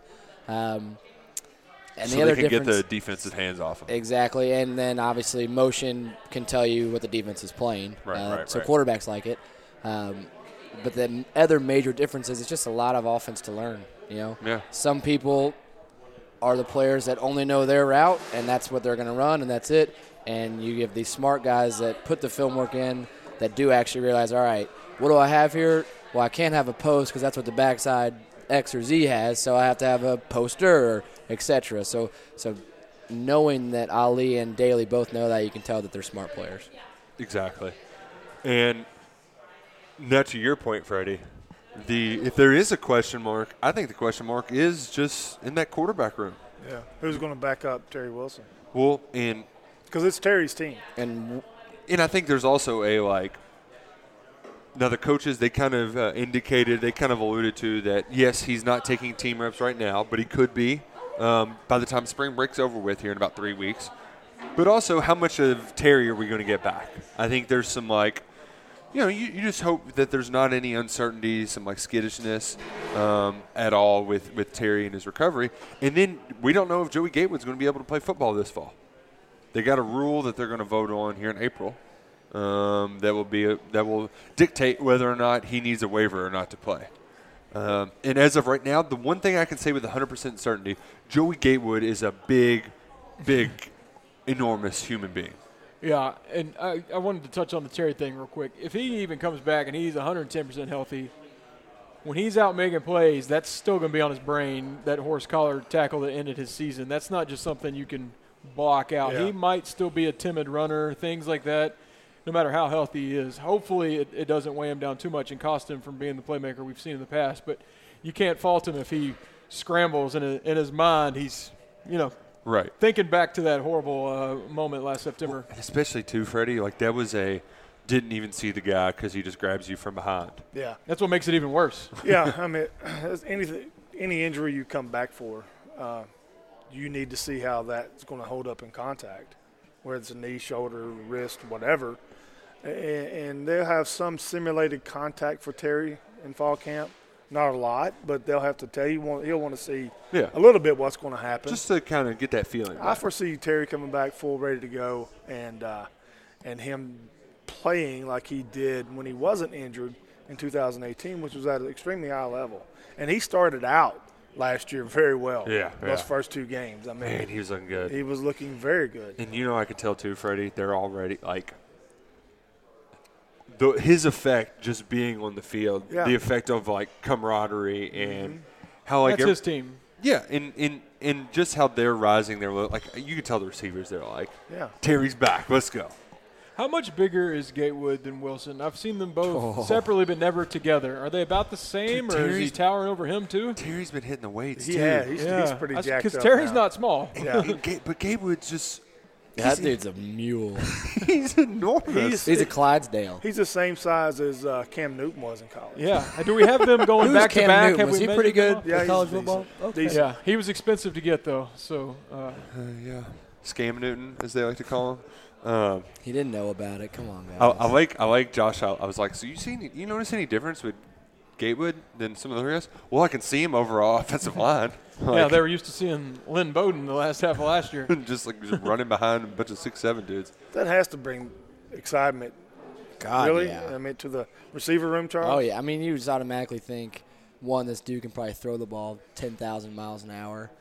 And
so
the other
they can get
difference,
the defense's hands off them.
exactly, and then obviously motion can tell you what the defense is playing.
Right.
So quarterbacks like it. But the other major difference is it's just a lot of offense to learn.
Yeah.
Some people are the players that only know their route, and that's what they're going to run, and that's it. And you give these smart guys that put the film work in that do actually realize, all right, what do I have here? Well, I can't have a post because that's what the backside X or Z has, so I have to have a poster, et cetera. So knowing that Ali and Daly both know that, you can tell that they're smart players.
Exactly. And now to your point, Freddie, if there is a question mark, I think the question mark is just in that quarterback room.
Yeah. Who's going to back up Terry Wilson?
Well, and
Because it's Terry's team.
And
I think there's also now the coaches, they kind of alluded to that, yes, he's not taking team reps right now, but he could be by the time spring break's over with here in about 3 weeks. But also, how much of Terry are we going to get back? I think there's some you just hope that there's not any uncertainty, some skittishness at all with Terry and his recovery. And then we don't know if Joey Gatewood's going to be able to play football this fall. They got a rule that they're going to vote on here in April that will dictate whether or not he needs a waiver or not to play. And as of right now, the one thing I can say with 100% certainty, Joey Gatewood is a big, enormous human being.
Yeah, and I wanted to touch on the Terry thing real quick. If he even comes back and he's 110% healthy, when he's out making plays, that's still going to be on his brain, that horse collar tackle that ended his season. That's not just something you can block out.
Yeah.
He might still be a timid runner, things like that, no matter how healthy he is. Hopefully it doesn't weigh him down too much and cost him from being the playmaker we've seen in the past. But you can't fault him if he scrambles in his mind. He's,
Right.
thinking back to that horrible moment last September.
Especially, too, Freddie, that was didn't even see the guy because he just grabs you from behind.
Yeah.
That's what makes it even worse.
Yeah, I mean, any injury you come back for, you need to see how that's going to hold up in contact, whether it's a knee, shoulder, wrist, whatever. And they'll have some simulated contact for Terry in fall camp. Not a lot, but they'll have to tell you. He'll want to see
Yeah.
a little bit what's going to happen.
Just to kind of get that feeling.
I foresee Terry coming back full, ready to go, and him playing like he did when he wasn't injured in 2018, which was at an extremely high level. And he started out last year very well.
Yeah,
Those
yeah.
first 2 games. I mean,
Man, he was looking good.
he was looking very good.
And I could tell too, Freddie, they're already like his effect just being on the field,
Yeah.
the effect of like camaraderie and how like
That's his team.
yeah, and just how they're rising. They're like you can tell the receivers. They're like,
Yeah.
Terry's back. Let's go.
How much bigger is Gatewood than Wilson? I've seen them both separately, but never together. Are they about the same,
Dude,
or is he
Terry's-
Towering over him too?
Terry's been hitting the weights
He's
too.
pretty jacked up.
Because Terry's
now.
not small.
Yeah.
But Gatewood's just
That dude's a mule.
he's enormous.
He's a Clydesdale.
He's the same size as Cam Newton was in college.
Yeah. Do we have them going
Who's
back
Cam
to back?
Newton?
Have
Was
we
he pretty
mentioned
good
them
Yeah,
in
he's
college
decent.
football? Okay.
Decent.
all? Yeah. He was expensive to get though. So
Yeah, Scam Newton, as they like to call him.
He didn't know about it. Come on, guys.
I like Josh. I was like, so you notice any difference with Gatewood than some of the other guys? Well, I can see him over our offensive line.
yeah, they were used to seeing Lynn Bowden the last half of last year.
just running behind a bunch of 6'7" dudes.
That has to bring excitement,
God,
really.
yeah.
I mean, to the receiver room, Charles.
Oh, yeah. I mean, you just automatically think, one, this dude can probably throw the ball 10,000 miles an hour.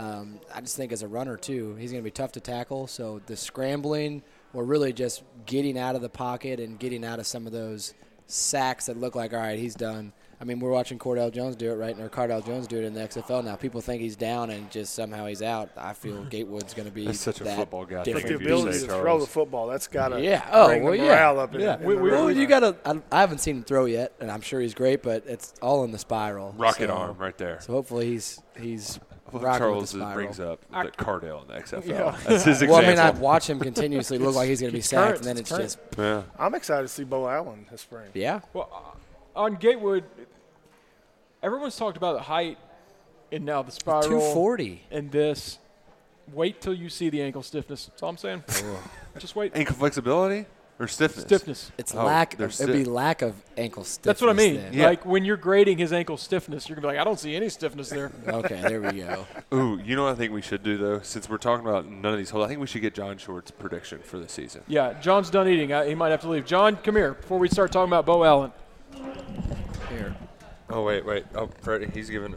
I just think as a runner, too, he's going to be tough to tackle. So the scrambling or really just getting out of the pocket and getting out of some of those sacks that look like, all right, he's done. I mean, we're watching Cardale Jones do it, right? Or Cardale Jones do it in the XFL now. People think he's down and just somehow he's out. I feel Gatewood's going to be
That's such a
that
football guy.
But
different
the
Thank you,
ability
say,
to throw
Charles.
the football, that's got to
Yeah.
bring the morale up in
yeah.
the room.
Well, you got to. I haven't seen him throw yet, and I'm sure he's great, but it's all in the spiral.
Rocket
So-
arm right there.
So hopefully he's
Well,
rocking
Charles
with the spiral.
brings up the Cardale in the XFL.
Yeah.
That's his
Well, I mean, I
example.
watch him continuously look like he's going to be
It's
sacked,
current.
and then
It's
it's
current.
just
yeah.
I'm excited to see Bo Allen this spring.
yeah.
Well, on Gatewood, everyone's talked about the height and now the spiral
240.
and this. Wait till you see the ankle stiffness. That's all I'm saying. Just wait.
Ankle flexibility or stiffness?
Stiffness.
It's
Oh,
lack.
they're
It'd be lack of ankle stiffness.
That's what I mean.
then.
Yeah.
Like when you're grading his ankle stiffness, you're gonna be like, I don't see any stiffness there.
Okay, there we go.
Ooh, you know what I think we should do though? Since we're talking about none of these holes, I think we should get John Short's prediction for the season.
Yeah, John's done eating. He might have to leave. John, come here before we start talking about Bo Allen.
Here.
Oh wait. Oh, Freddie, he's giving.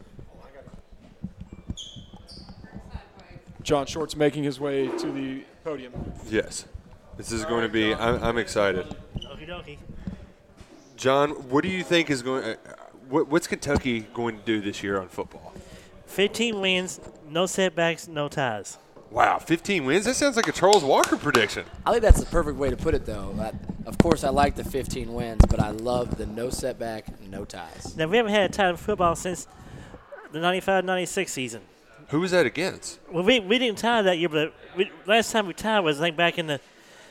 John Short's making his way to the podium.
Yes, this is going to be. I'm excited.
Okie dokie.
John, what do you think is going? What's Kentucky going to do this year on football?
15 wins, no setbacks, no ties.
Wow, 15 wins. That sounds like a Charles Walker prediction.
I think that's the perfect way to put it, though. Of course, I like the 15 wins, but I love the no setback, no ties.
Now, we haven't had a tie in football since the 95-96 season.
Who was that against?
Well, we didn't tie that year, but last time we tied was, I think, back in the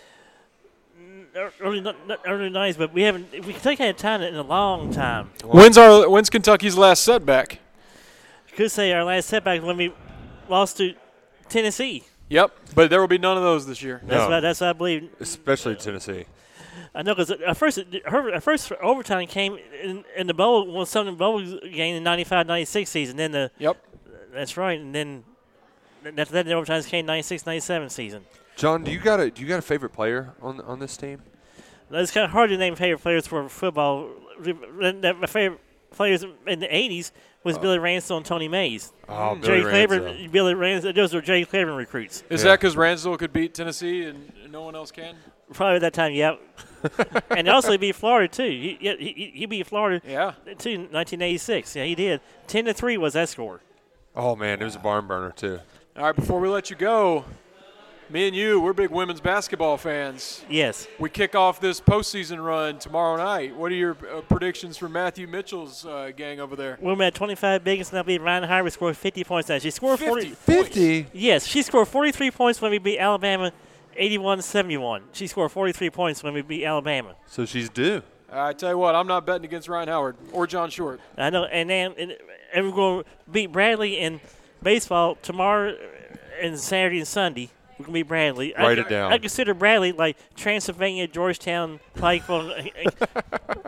early 90s, but we Kentucky hadn't tied it in a long time.
When's Kentucky's last setback?
Could say our last setback when we lost to Tennessee.
Yep, but there will be none of those this year.
That's
No.
what I believe.
Especially Tennessee.
I know because our first overtime came in the bowl, well, Southern Bowl game in 95-96 season. Then
Yep.
that's right, and then after that the overtimes came 96-97 season.
John, do you got a favorite player on this team?
It's kind of hard to name favorite players for football. My favorite players in the 80s was Billy Ransdell and Tony Mays.
Oh,
Billy Ransdell, those were Jerry Claiborne recruits.
Is that because Ransdell could beat Tennessee and no one else can?
Probably at that time, yeah. And also he beat Florida too. He beat Florida
Yeah.
too in 1986. Yeah, he did. 10-3 was that score.
Oh man, it was a barn burner too.
All right, before we let you go, me and you, we're big women's basketball fans.
Yes.
We kick off this postseason run tomorrow night. What are your predictions for Matthew Mitchell's gang over there?
Women at 25 biggest, and I believe Ryan Harvard scored 50 points now. She scored 40.
50.
Yes, she scored 43 points when we beat Alabama 81-71. She scored 43 points when we beat Alabama.
So she's due.
I tell you what, I'm not betting against Ryan Howard or John Short.
I know, and we're going to beat Bradley in baseball tomorrow and Saturday and Sunday. We're going to beat Bradley.
Write it down.
I consider Bradley like Transylvania, Georgetown, Pikeville.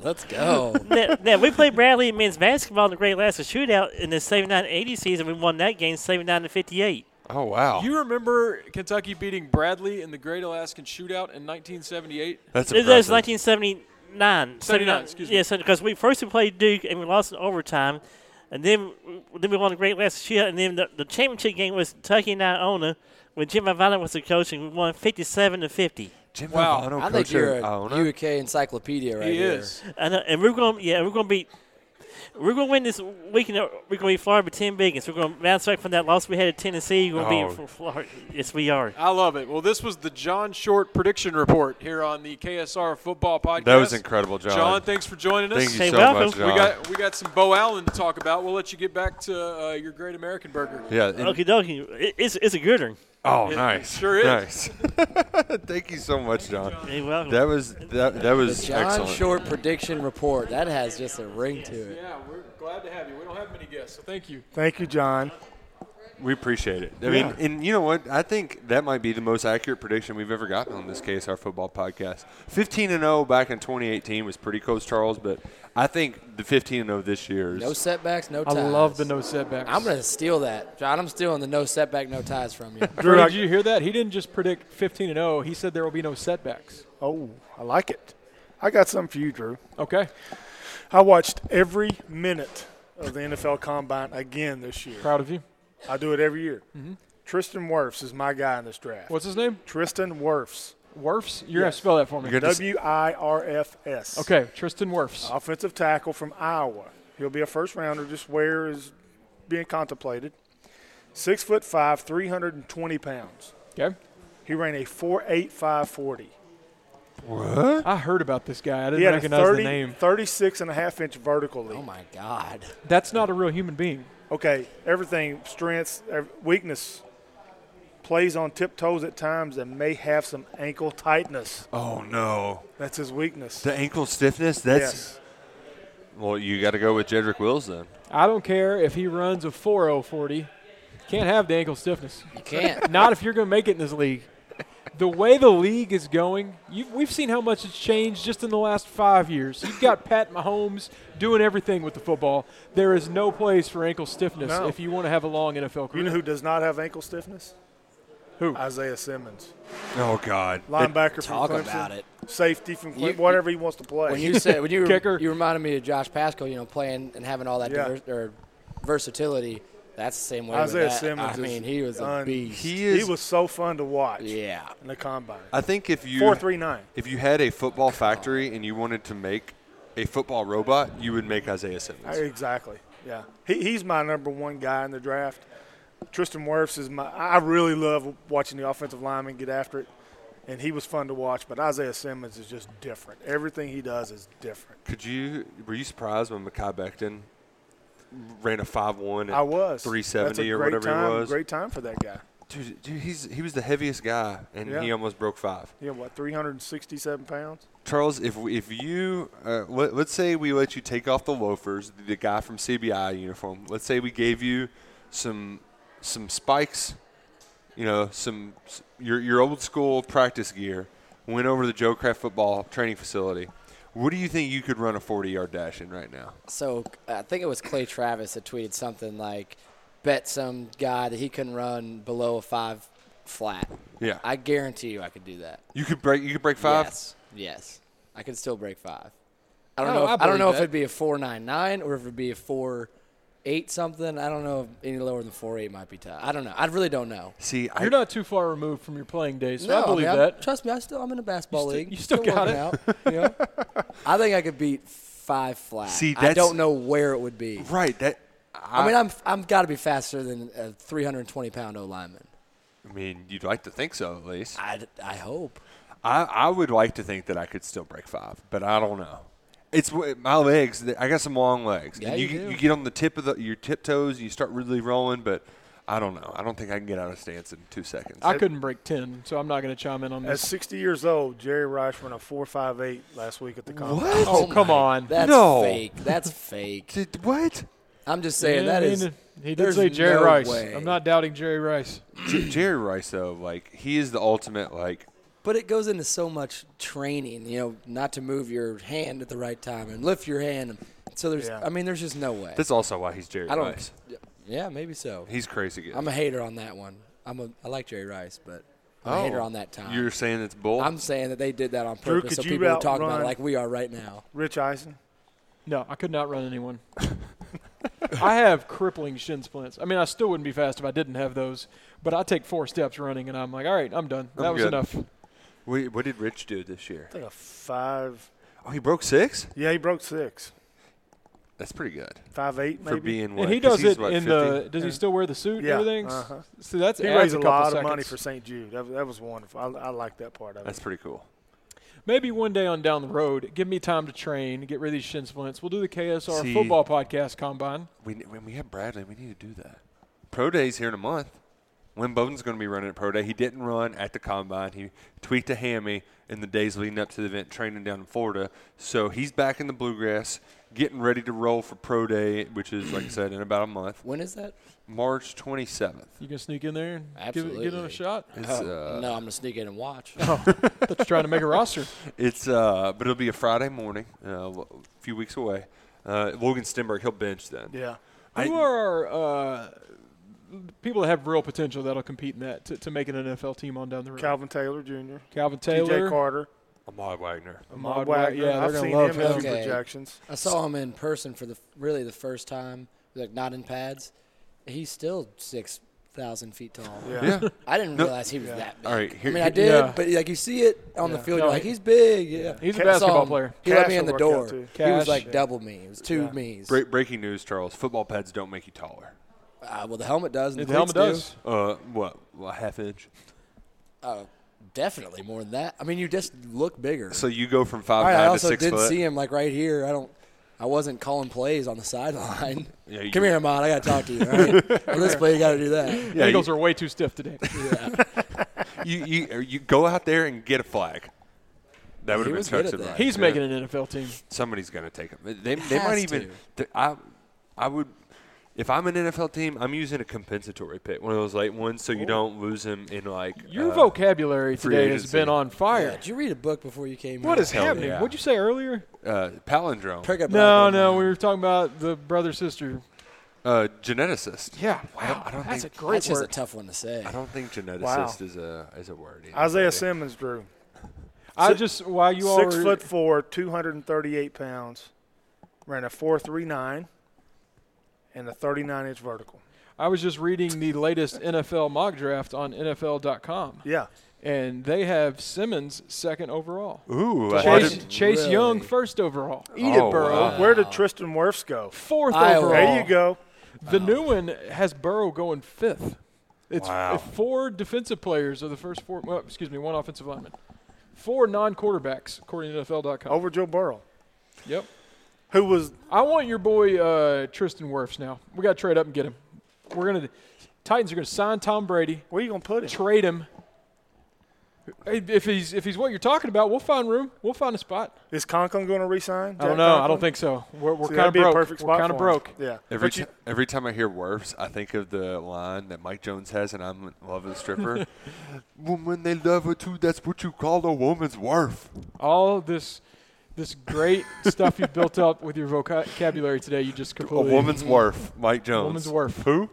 Let's go.
Now, we played Bradley in men's basketball in the Great Alaska Shootout in the 79-80 season. We won that game 79-58.
Oh, wow.
You remember Kentucky beating Bradley in the Great Alaskan Shootout in 1978?
That's
It
impressive.
was 1979.
79, excuse me.
Yes, because we played Duke and we lost in overtime, and then we won the Great Alaska Shootout, and then the championship game was Kentucky and Iona when Jim Valvano was the coach, and we won 57-50.
Jim
Wow.
Valvano,
I think
coach
you're
at
a
Iona?
UK encyclopedia right
He
here.
is.
And we're going to win this weekend. We're going to beat Florida by 10 biggest. We're going to bounce back from that loss we had at Tennessee. We're going to beat Florida. Yes, we are.
I love it. Well, this was the John Short prediction report here on the KSR Football Podcast.
That was incredible, John.
John, thanks for joining us.
Thank you
Hey,
so
welcome.
much, John.
We got some Bo Allen to talk about. We'll let you get back to your Great American Burger.
Yeah. and-
Okie dokie. It's a good one.
Oh,
It
nice.
sure is.
Nice. Thank you so much, John.
Hey, welcome.
That was
The John
excellent.
Short prediction report. That has just a ring to it.
Yeah, we're glad to have you. We don't have many guests, so thank you.
Thank you, John.
We appreciate it. I mean, and you know what? I think that might be the most accurate prediction we've ever gotten on this KSR Football Podcast. 15-0 back in 2018 was pretty close, Charles, but I think the 15-0 this year is
No setbacks, no
I
ties.
love the no setbacks.
I'm going to steal that. John, I'm stealing the no setback, no ties from you.
Drew, did you hear that? He didn't just predict 15-0. He said there will be no setbacks.
Oh, I like it. I got something for you, Drew.
Okay.
I watched every minute of the NFL Combine again this year.
Proud of you.
I do it every year. Tristan Wirfs is my guy in this draft.
What's his name?
Tristan Wirfs.
Wirfs? You're going
Yes.
to spell that for me.
Good.
W-I-R-F-S.
Okay, Tristan Wirfs.
Offensive tackle from Iowa. He'll be a first rounder, just where is being contemplated. 6'5", 320 pounds.
Okay.
He ran a 4.85 40.
what?
I heard about this guy. I
He
didn't
had a
recognize the name.
36.5-inch vertical leap.
Oh, my God.
That's not a real human being.
Okay, everything, strengths, weakness, plays on tiptoes at times and may have some ankle tightness.
Oh, no.
That's his weakness.
The ankle stiffness? That's
Yes.
Well, you got to go with Jedrick Wills then.
I don't care if he runs a 4.0 40. Can't have the ankle stiffness.
You can't.
Not if you're going to make it in this league. The way the league is going, we've seen how much it's changed just in the last 5 years. You've got Pat Mahomes doing everything with the football. There is no place for ankle stiffness
No.
if you want to have a long NFL career.
You know who does not have ankle stiffness?
Who?
Isaiah Simmons.
Oh, God.
Linebacker
Talk
from Clemson.
about it.
Safety from
You-
Clemson, whatever he wants to play.
When you said
Kicker.
you reminded me of Josh Pascal, playing and having all that
Yeah.
versatility. That's the same way
Isaiah
with that.
Simmons
I mean,
is
he was a beast.
He was so fun to watch
Yeah.
in the Combine.
I think if you
4.39.
if you had a football factory and you wanted to make a football robot, you would make Isaiah Simmons.
Exactly. Yeah. He's my number one guy in the draft. Tristan Wirfs is I really love watching the offensive linemen get after it, and he was fun to watch. But Isaiah Simmons is just different. Everything he does is different.
Were you surprised when Mekhi Becton ran a 5'1"
I was
370
That's a
or
great
whatever
time,
he was?
Great time for that guy.
Dude, he was the heaviest guy, and
Yeah.
he almost broke 5.
Yeah, 367 pounds?
Charles, if you let's say we let you take off the loafers, the guy from CBI uniform. Let's say we gave you some spikes, some your old school practice gear. Went over to the Joe Kraft football training facility. What do you think you could run a 40-yard dash in right now?
So I think it was Clay Travis that tweeted something like, bet some guy that he couldn't run below a 5 flat.
Yeah,
I guarantee you I could do that.
you could break 5.
Yes. I could still break 5.
Oh,
I don't know
believe
if
that.
it'd be a 4.99 or if it'd be a 4.8 something. I don't know if any lower than 4.8 might be tough. I don't know. I really don't know.
See,
You're not too far removed from your playing days, so
No,
I believe
mean,
that.
Trust me, I'm in a basketball league.
you still got
working out, I think I could beat 5 flat.
See,
I
that's-
don't know where it would be.
right. That
I mean, I'm got to be faster than a 320-pound O lineman.
I mean, you'd like to think so, at least.
I hope.
I would like to think that I could still break 5, but I don't know. It's my legs. I got some long legs.
Yeah,
and
you do.
you get on the tip of your tiptoes and you start really rolling, but I don't know. I don't think I can get out of stance in 2 seconds.
I couldn't break 10, so I'm not going to chime in on
At
this.
60 years old, Jerry Rice ran a 4.58 last week at the Combine.
What?
Oh, come on.
That's
No.
fake. That's fake.
What?
I'm just saying
Yeah,
that
I
is.
mean, he did
there's
say Jerry
no
Rice.
way.
I'm not doubting Jerry Rice.
Jerry Rice, though, he is the ultimate,
But it goes into so much training, not to move your hand at the right time and lift your hand. So there's, there's just no way.
That's also why he's Jerry Rice.
Yeah, maybe so.
He's crazy good.
I'm a hater on that one. I like Jerry Rice, but I'm a hater on that time.
You're saying it's bull?
I'm saying that they did that on
Drew,
purpose, so
could you
people are talking about
outrun
it like we are right now.
Rich Eisen?
No, I could not run anyone. I have crippling shin splints. I mean, I still wouldn't be fast if I didn't have those, but I take 4 steps running, and I'm like, all right, I'm done. That was
good.
enough.
What did Rich do this year?
I think a 5.
Oh, he broke 6?
Yeah, he broke 6.
That's pretty good.
5'8", maybe.
For being what?
And he
'cause
does
he's,
it
what,
in
50?
Does he still wear the suit
Yeah,
and everything?
uh-huh.
So that's
He
adds
raised a
couple
lot
seconds.
of money for St. Jude. That was wonderful. I like that part of
That's
it.
pretty cool.
Maybe one day on down the road, give me time to train, get rid of these shin splints. We'll do the KSR
See-
football podcast combine.
When we have Bradley, we need to do that. Pro Day's here in a month. Lynn Bowden's going to be running at Pro Day. He didn't run at the combine. He tweaked a hammy in the days leading up to the event, training down in Florida. So he's back in the Bluegrass, getting ready to roll for Pro Day, which is, like I said, in about a month.
When is that?
March 27th.
You can sneak in there and
Absolutely.
give it a shot.
It's,
No, I'm going to sneak in and watch.
But you're trying to make a roster.
but it'll be a Friday morning, a few weeks away. Logan Stenberg, he'll bench then.
Yeah.
Who are our people that have real potential that'll compete in that to make an NFL team on down the road?
Calvin Taylor Jr.,
Calvin
T.J.
Taylor.
Carter,
Ahmad Wagner.
Ahmad
Wagner.
Wagner.
Yeah,
I've
they're
seen
gonna love
him in
him.
some
Okay.
projections.
I saw him in person for the first time, like not in pads. He's still 6,000 feet tall.
Yeah.
I didn't realize he was that big.
All right,
I mean, I did,
Yeah.
but like you see it on the field,
No,
you're like, he's big. Yeah.
He's a
I saw
basketball
him.
player.
He let
Cash
me in the
will
door.
work out, too.
He was
Cash.
like double me. It was 2 me's.
Breaking news, Charles. Football pads don't make you taller.
Well, the helmet does. And
The
cleats
helmet does.
What? A half inch?
Do. Definitely more than that. I mean, you just look bigger.
So you go from 5'9"
All right, I
to
also
6
didn't
foot.
see him like right here. I wasn't calling plays on the sideline.
Yeah, you-
Come here, Ahmad. I got to talk to you. All right? On this play, you got to do that.
The Eagles are way too stiff today.
You go out there and get a flag. That would
He
have been
was good
Chuck's
at that.
advice.
He's
yeah.
making an NFL team.
Somebody's going to take him. They
Has
might even.
to.
I would. If I'm an NFL team, I'm using a compensatory pick, one of those late ones, so you don't lose him in like.
Your vocabulary
free
today has
agency.
been on
Yeah,
fire.
did you read a book before you came
What
here?
is happening?
yeah.
What'd you say earlier?
Palindrome.
Pick up
No, we were talking about the brother-sister.
Geneticist.
Yeah, wow,
I don't
that's
think-
a great
That's just a
word.
tough one to say.
I don't think geneticist
Wow.
is a word. either.
Isaiah Simmons, Drew.
While you all
6'4", 238 pounds, ran a 4.39 and a 39-inch vertical.
I was just reading the latest NFL mock draft on NFL.com,
Yeah.
and they have Simmons second overall.
Ooh,
Chase
Really?
Young first overall. Eat
Oh,
it, Burrow.
wow.
Where did Tristan Wirfs go?
Fourth
Iowa.
overall.
There you go.
The new one has Burrow going fifth. It's
Wow.
4 defensive players of the first 4. Well, excuse me, 1 offensive lineman. 4 non-quarterbacks, according to NFL.com.
Over Joe Burrow,
Yep.
who was
I want your boy Tristan Wirfs now. We got to trade up and get him. Titans are gonna sign Tom Brady,
where you gonna put him?
trade him. Hey, if he's what you're talking about, we'll find room. We'll find a spot.
Is Conklin going to resign?
I don't
Jack
know. I
Conklin?
don't think so. We're
See,
kind of
that'd be
broke.
a perfect
We're
spot
kind of
for him.
broke.
Yeah.
Every time I hear Wirfs, I think of the line that Mike Jones has, and I'm in love with the stripper. Woman, they love her too. That's what you call a woman's worth.
All this great stuff you've built up with your vocabulary today, you just
A
completely.
woman's worth, Mike Jones.
Woman's worth.
Who?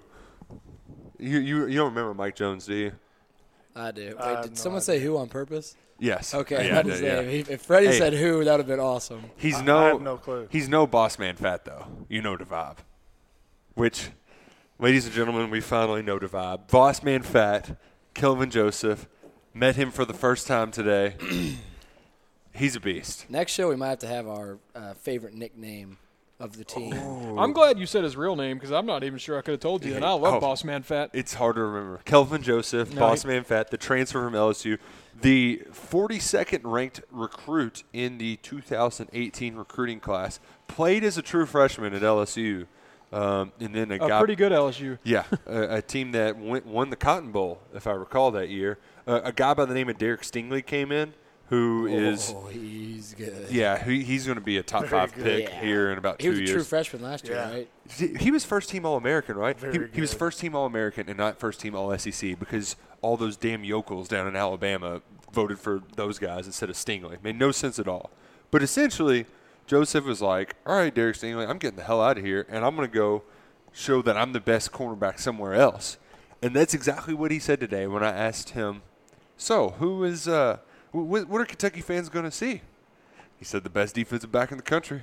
You don't remember Mike Jones, do you?
I do.
I
Wait,
have
did
no
someone
idea.
say who on purpose?
Yes.
Okay.
Yeah,
I was
yeah.
saying, if Freddie
Hey.
said who, that would have been awesome.
He's
I
no.
have no clue.
He's no boss man fat though. You know the vibe. Which, ladies and gentlemen, we finally know the vibe. Boss man fat, Kelvin Joseph, met him for the first time today. He's a beast.
Next show, we might have to have our favorite nickname of the team.
I'm glad you said his real name because I'm not even sure I could have told you. And I love
Oh.
Boss Man Fat.
It's hard to remember. Kelvin Joseph,
No,
boss man fat, the transfer from LSU, the 42nd ranked recruit in the 2018 recruiting class, played as a true freshman at LSU, and then a guy
Pretty good LSU.
Yeah, a team that won the Cotton Bowl, if I recall that year. A guy by the name of Derek Stingley came in, who is
Oh, he's good.
he's going to be a top 5 pick
Yeah.
here in about
He
2
was a true
years.
freshman last year,
Yeah.
right?
He was first team All-American, right?
Very
He was
good.
first team All-American and not first team All-SEC because all those damn yokels down in Alabama voted for those guys instead of Stingley. It made no sense at all. But essentially, Joseph was like, all right, Derek Stingley, I'm getting the hell out of here, and I'm going to go show that I'm the best cornerback somewhere else. And that's exactly what he said today when I asked him, so who is what are Kentucky fans going to see? He said the best defensive back in the country.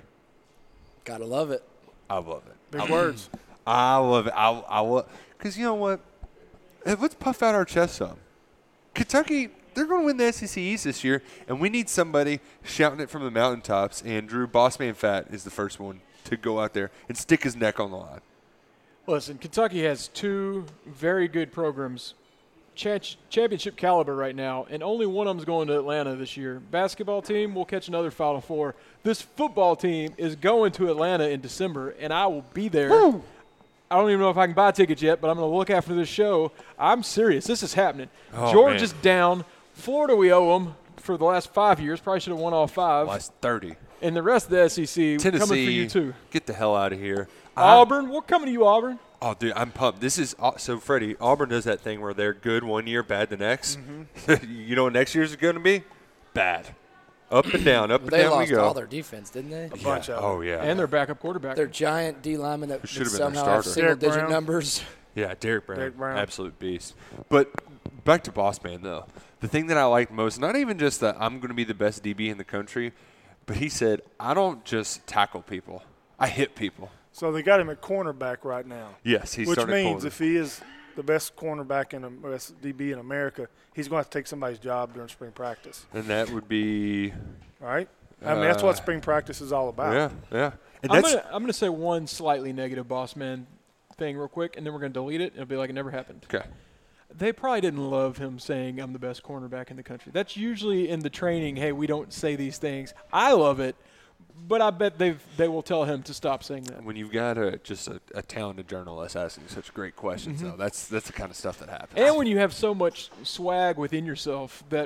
Gotta love it.
I love it.
Big words.
I love it. I love because you know what? Let's puff out our chest some. Kentucky, they're going to win the SEC East this year, and we need somebody shouting it from the mountaintops. And Drew Bossman Fat is the first one to go out there and stick his neck on the line.
Listen, Kentucky has two very good programs, championship caliber right now, and only one of them is going to Atlanta this year. Basketball team will catch another Final Four. This football team is going to Atlanta in December, and I will be there. Woo! I don't even know if I can buy tickets yet, but I'm going to look after this show. I'm serious. This is happening. Georgia's down. Florida, we owe them for the last 5 years. Probably should have won all 5.
Last 30.
And the rest of the SEC
Tennessee,
coming for you too.
Get the hell out of here.
Auburn, we're coming to you, Auburn.
Oh, dude, I'm pumped. This is so, Freddie. Auburn does that thing where they're good one year, bad the next. Mm-hmm. You know what next year's going to be? Bad. Up and down, up and down we go.
They lost all their defense, didn't they?
A bunch of them.
Oh, yeah.
And their backup quarterback.
Their giant D lineman that
should have been
somehow
their
have
starter.
single-digit numbers.
Yeah, Derek Brown.
Derek Brown.
Absolute beast. But back to Bossman, though. The thing that I liked most, not even just that I'm going to be the best DB in the country, but he said, I don't just tackle people. I hit people.
So they got him at cornerback right now.
Yes, he's
which
starting
means
corner.
if he is the best cornerback in best DB in America, he's going to have to take somebody's job during spring practice.
And that would be
right? I mean, that's what spring practice is all about.
Yeah, yeah. And
I'm gonna say one slightly negative boss man thing real quick, and then we're gonna delete it. It'll be like it never happened.
Okay.
They probably didn't love him saying I'm the best cornerback in the country. That's usually in the training. Hey, we don't say these things. I love it, but I bet they will tell him to stop saying that.
When you've got a talented journalist asking such great questions, though, that's the kind of stuff that happens.
And when you have so much swag within yourself that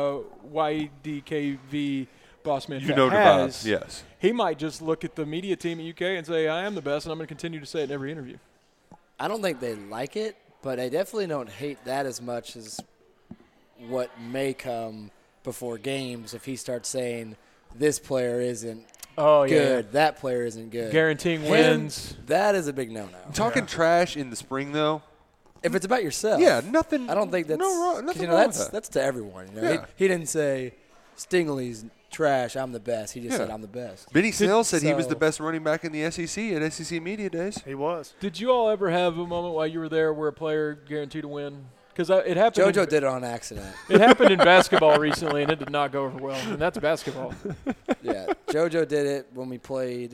YDKV Bossman
you know the
has,
vibes, yes.
He might just look at the media team at UK and say, I am the best, and I'm going to continue to say it in every interview.
I don't think they like it, but I definitely don't hate that as much as what may come before games if he starts saying this player isn't good, that player isn't good.
Guaranteeing wins.
That is a big no-no.
Talking trash in the spring, though.
If it's about yourself.
Yeah, nothing.
I don't think that's
nothing wrong with that.
That's to everyone. You know?
Yeah.
He didn't say Stingley's trash, I'm the best. He just said I'm the best.
Benny Snell said he was the best running back in the SEC at SEC Media Days.
He was.
Did you all ever have a moment while you were there where a player guaranteed to win? Because it happened.
JoJo did it on accident.
It happened in basketball recently, and it did not go over well. And that's basketball.
Yeah, JoJo did it when we played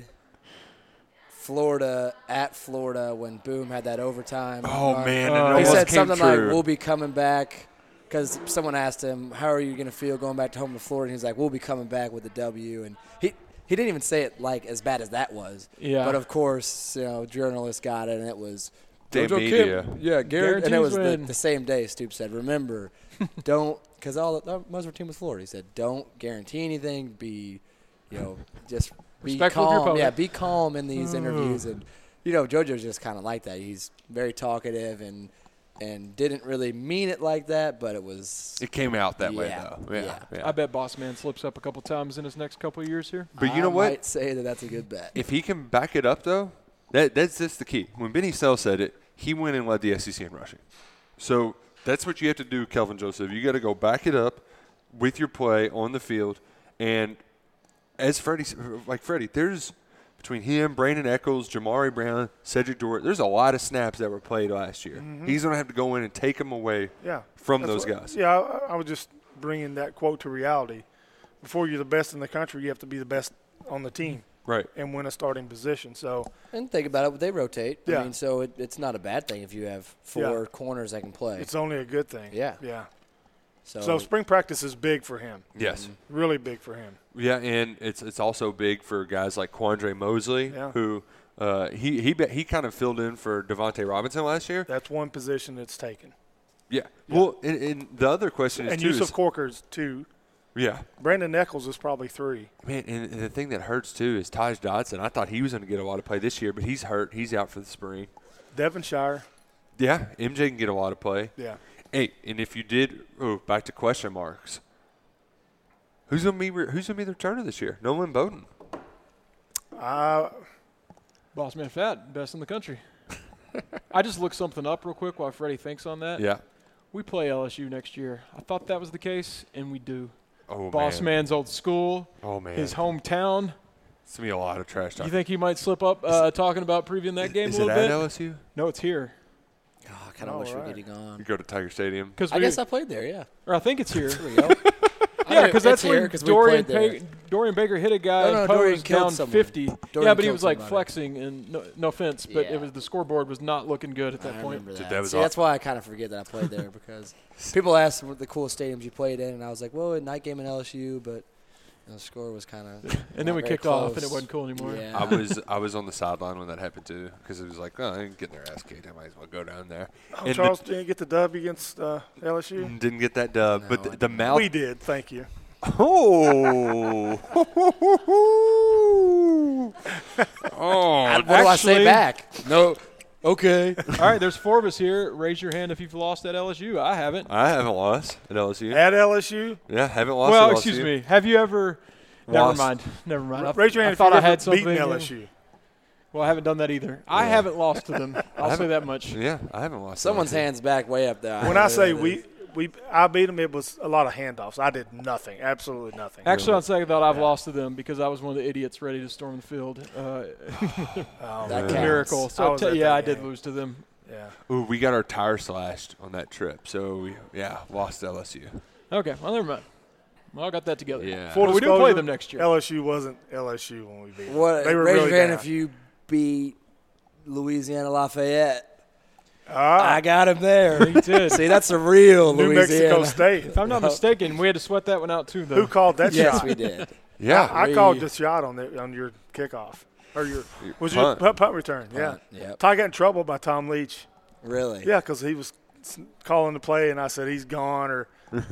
Florida at Florida when Boom had that overtime.
Oh, man.
He said something like, we'll be coming back. Because someone asked him, how are you going to feel going back to home to Florida? And he's like, we'll be coming back with a W. And he didn't even say it like as bad as that was.
Yeah.
But, of course, journalists got it, and it was
JoJo
media. Kim. Yeah, Garrett. And it was
win.
the same day Stoops said, remember, don't – because most of our team was Florida. He said, don't guarantee anything. Be, just be
respectful of your
calm.
opponent.
Yeah, be calm in these interviews. And, JoJo's just kind of like that. He's very talkative and didn't really mean it like that, but it was.
It came out that way, though. Yeah.
I bet Boss Man slips up a couple times in his next couple of years here.
But you know what?
I might say that's a good bet.
If he can back it up, though, that's just the key. When Benny Snell said it, he went and led the SEC in rushing. So that's what you have to do, Kelvin Joseph. You got to go back it up with your play on the field. And as Freddie, there's between him, Brandon Echols, Jamari Brown, Cedric Dort, there's a lot of snaps that were played last year. Mm-hmm. He's going to have to go in and take them away from those guys.
Yeah, I was just bringing that quote to reality. Before you're the best in the country, you have to be the best on the team.
Right.
And win a starting position. So.
And think about it, they rotate.
Yeah.
I mean, so it's not a bad thing if you have four corners that can play.
It's only a good thing.
Yeah.
Yeah.
So
spring practice is big for him.
Yes.
Really big for him.
Yeah, and it's also big for guys like Quandre Mosley, who he kind of filled in for Devontae Robinson last year.
That's one position that's taken.
Yeah. Well, and the other question is,
and Yusuf Corker's 2.
Yeah.
Brandon Echols is probably 3.
Man, and the thing that hurts, too, is Taj Dodson. I thought he was going to get a lot of play this year, but he's hurt. He's out for the spring.
Devonshire.
Yeah, MJ can get a lot of play.
Yeah.
Hey, and if you did back to question marks, Who's gonna be the returner this year? Nolan Bowden.
Boss Man Fat, best in the country. I just looked something up real quick while Freddie thinks on that.
Yeah.
We play LSU next year. I thought that was the case, and we do.
Oh,
Boss
man.
Man's old school.
Oh, man.
His hometown.
It's going to be a lot of trash talk.
You think he might slip up talking about previewing that game a
Is
little
it
bit?
at LSU?
No, it's here.
Oh, I kind of wish we could have gone.
You go to Tiger Stadium.
I guess I played there, yeah.
Or I think it's here.
There we go.
Yeah, because that's
here
when
'cause we
Dorian,
played there.
Dorian Baker hit a guy
No,
and
Dorian
posed
killed
down
someone.
50.
Dorian
Yeah, but he
killed
was like
somebody.
flexing, and no offense, but
Yeah.
the scoreboard was not looking good at that
I
point.
remember that.
That was
See, that's why I kind of forget that I played there because people asked what the coolest stadiums you played in, and I was like, well, a night game in LSU, but the score was kind of.
And then we kicked off, and it wasn't cool anymore.
Yeah.
I was on the sideline when that happened too, because it was like, oh, I ain't getting their ass kicked. I might as well go down there.
Oh,
And
Charles didn't get the dub against LSU.
didn't get that dub,
No,
but the mouth.
We did. Thank you.
Oh. Oh.
What do I say
Actually-
back? No. Okay.
All right, there's 4 of us here. Raise your hand if you've lost at LSU. I haven't.
I haven't lost at LSU.
At LSU,
Yeah, haven't lost
Well,
at LSU.
excuse me. Have you ever? Never
Lost.
mind. Never mind.
raise your hand
I
if
thought
you
I had
ever
something.
beaten LSU.
Well, I haven't done that either. I haven't lost to them. I'll say that much.
Yeah, I haven't lost.
Someone's
at LSU.
hands back way up there.
When I say I beat them, it was a lot of handoffs. I did nothing, absolutely nothing.
Actually, on second thought, I've lost to them because I was one of the idiots ready to storm the field.
that
The
counts.
miracle.
I
So
was at
I
that
did
game.
lose to them.
Yeah.
Ooh, we got our tire slashed on that trip, so we lost to LSU.
Okay, well, never mind. Well, I got that together.
Yeah.
Full
But we do play
disclosure,
them next year.
LSU wasn't LSU when we beat them.
What?
They were
Raise
really
your hand
bad.
if you beat Louisiana Lafayette.
Ah,
I got him there.
He did.
See, that's a real
New
Louisiana.
Mexico State.
If I'm not mistaken, we had to sweat that one out too, though.
Who called that
Yes,
shot?
we did.
Yeah.
I called the shot on your kickoff or your punt return. Yeah.
Yep.
Ty got in trouble by Tom Leach.
Really?
Yeah, because he was calling the play, and I said he's gone or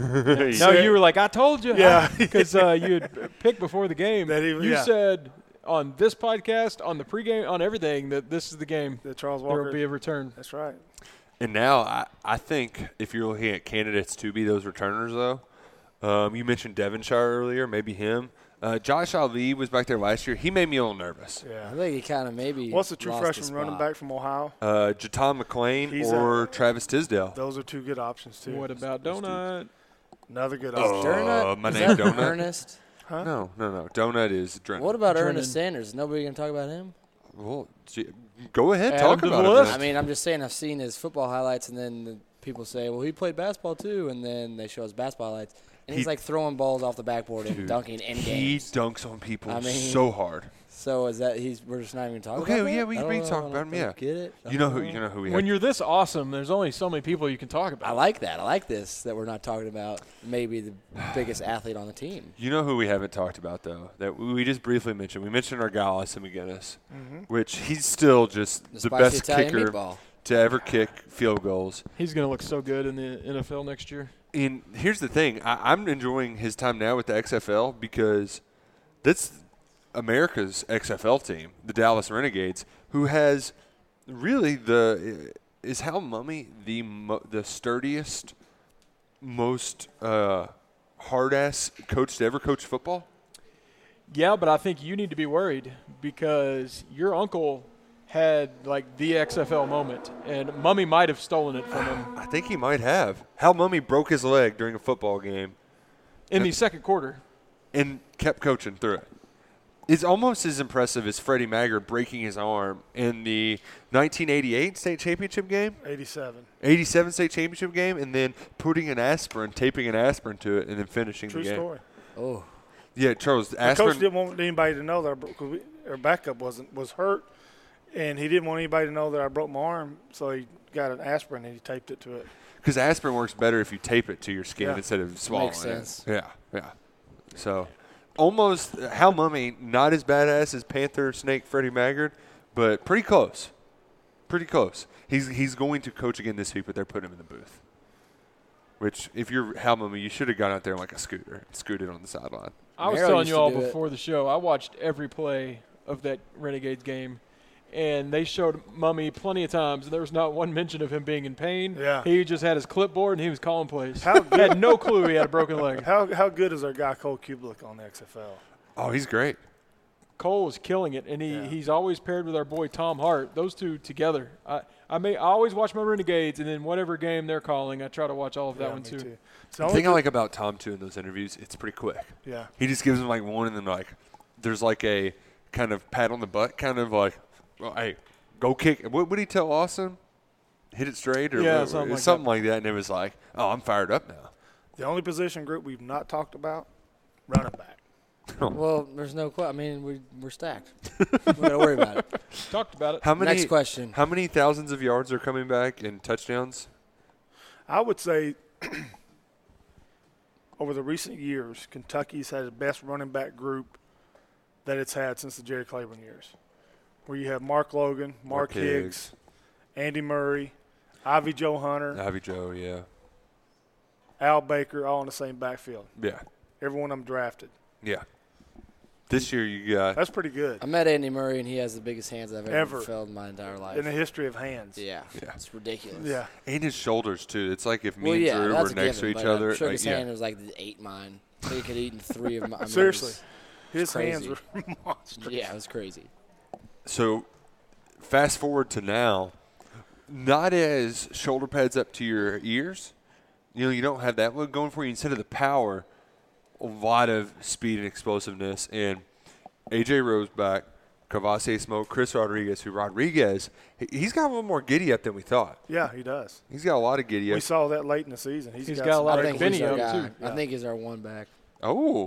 No, you were like, I told you.
Yeah.
Because you had picked before the game.
That he-
you
yeah.
said on this podcast, on the pregame, on everything, that this is the game.
that Charles
There
Walker.
will be a return.
That's right.
And now I think if you're looking at candidates to be those returners, though, you mentioned Devonshire earlier, maybe him. Josh Ali was back there last year. He made me a little nervous.
Yeah.
I think he kind of maybe.
What's the true
lost
freshman
his
running
spot.
back from Ohio?
Jaton McClain
He's
or Travis Tisdale.
Those are two good options too.
What about Donut?
Another good
Oh.
option.
Donut?
my
Is
name
that
Donut?
Ernest?
No. Donut is Drennan.
What about
Drennan.
Ernest Sanders? Is nobody going to talk about him?
Well, go ahead,
Add
talk
him to
about
the
it.
list.
man.
I mean, I'm just saying I've seen his football highlights, and then the people say, well, he played basketball too, and then they show his basketball highlights. And he's
He-
like throwing balls off the backboard and
Dude,
dunking in
He
games.
dunks on people
I mean,
so hard.
So is that we're just not even talking
Okay,
about
yeah,
that?
we
I
can
don't
talk
know,
about
I
him,
don't
yeah.
Get it?
You know who we
When
had.
you're this awesome, there's only so many people you can talk about.
I like that. I like this, that we're not talking about maybe the biggest athlete on the team.
You know who we haven't talked about, though, that we just briefly mentioned? We mentioned our guy, Austin McGinnis, which he's still just
The
the
spicy
best
Italian
kicker
meatball.
to ever kick field goals.
He's going to look so good in the NFL next year.
And here's the thing. I'm enjoying his time now with the XFL because that's America's XFL team, the Dallas Renegades, who has really is Hal Mummy the sturdiest, most hard-ass coach to ever coach football?
Yeah, but I think you need to be worried because your uncle had like the XFL moment, and Mummy might have stolen it from him
I think he might have. Hal Mummy broke his leg during a football game
in the second quarter.
and kept coaching through it. It's almost as impressive as Freddie Maggard breaking his arm in the 1988 state championship game,
87.
87 state championship game, and then taping an aspirin to it, and then finishing
True
the game.
story.
Oh,
Yeah, Charles,
The coach
aspirin.
didn't want anybody to know that our backup was hurt, and he didn't want anybody to know that I broke my arm, so he got an aspirin and he taped it to it.
Because aspirin works better if you tape it to your skin
Yeah.
instead of swallowing
Makes sense.
it. Yeah. So, almost Hal Mummy, not as badass as Panther Snake Freddie Maggard, but pretty close. Pretty close. He's going to coach again this week, but they're putting him in the booth. Which, if you're Hal Mummy, you should have gone out there like a scooter and scooted on the sideline.
I was
Mero
telling
used
you
to
all
do it.
before the show, I watched every play of that Renegades game, and they showed Mummy plenty of times, and there was not one mention of him being in pain.
Yeah.
He just had his clipboard, and he was calling plays.
How
He had no clue he had a broken leg.
How good is our guy Cole Kublik on the XFL?
Oh, he's great.
Cole was killing it, and
Yeah.
he's always paired with our boy Tom Hart. Those two together. I always watch my Renegades, and then whatever game they're calling, I try to watch all of that
Yeah,
one
me
too.
It's the
The
only
thing I
good-
like about Tom, too, in those interviews, it's pretty quick.
Yeah.
He just gives them, like, one, and then, like, there's, like, a kind of pat on the butt, kind of like, well, hey, go kick. What would he tell Austin? Hit it straight? Or
Yeah,
what-
something like
that. And it was like, oh, I'm fired up now.
The only position group we've not talked about, running back.
Well, there's no question. I mean, we're stacked. We got to worry about it.
Talked about it.
How many,
Next question.
How many thousands of yards are coming back and touchdowns?
I would say over the recent years, Kentucky's had the best running back group that it's had since the Jerry Claiborne years, where you have Mark Logan, Mark Higgs, Andy Murray, Ivy Joe Hunter,
Ivy Joe, yeah.
Al Baker, all in the same backfield.
Yeah.
Every one of them drafted.
Yeah. This year you got
That's pretty good
I met Andy Murray, and he has the biggest hands I've
Ever.
ever felt in my entire life.
in the history of hands.
Yeah,
Yeah.
it's ridiculous.
Yeah.
and his shoulders too. It's like if me
Well,
and
yeah,
Drew
that's
were
a
next
given,
to each
but I
other.
shook
like,
his hand. It was like the 8 mine. So he could eat 3 of mine. I mean,
Seriously.
it
His
crazy.
hands were monstrous.
Yeah, it was crazy.
So, fast forward to now, not as shoulder pads up to your ears. You know, you don't have that look going for you. Instead of the power, a lot of speed and explosiveness. And A.J. Rose back, Kavase Smoke, Chris Rodriguez, he's got a little more giddy up than we thought.
Yeah, he does.
He's got a lot of giddy
We
up.
saw that late in the season.
He's got a lot
some
of
I
great
think he's
Benny
our
up,
guy.
too.
I think he's our one back.
Oh.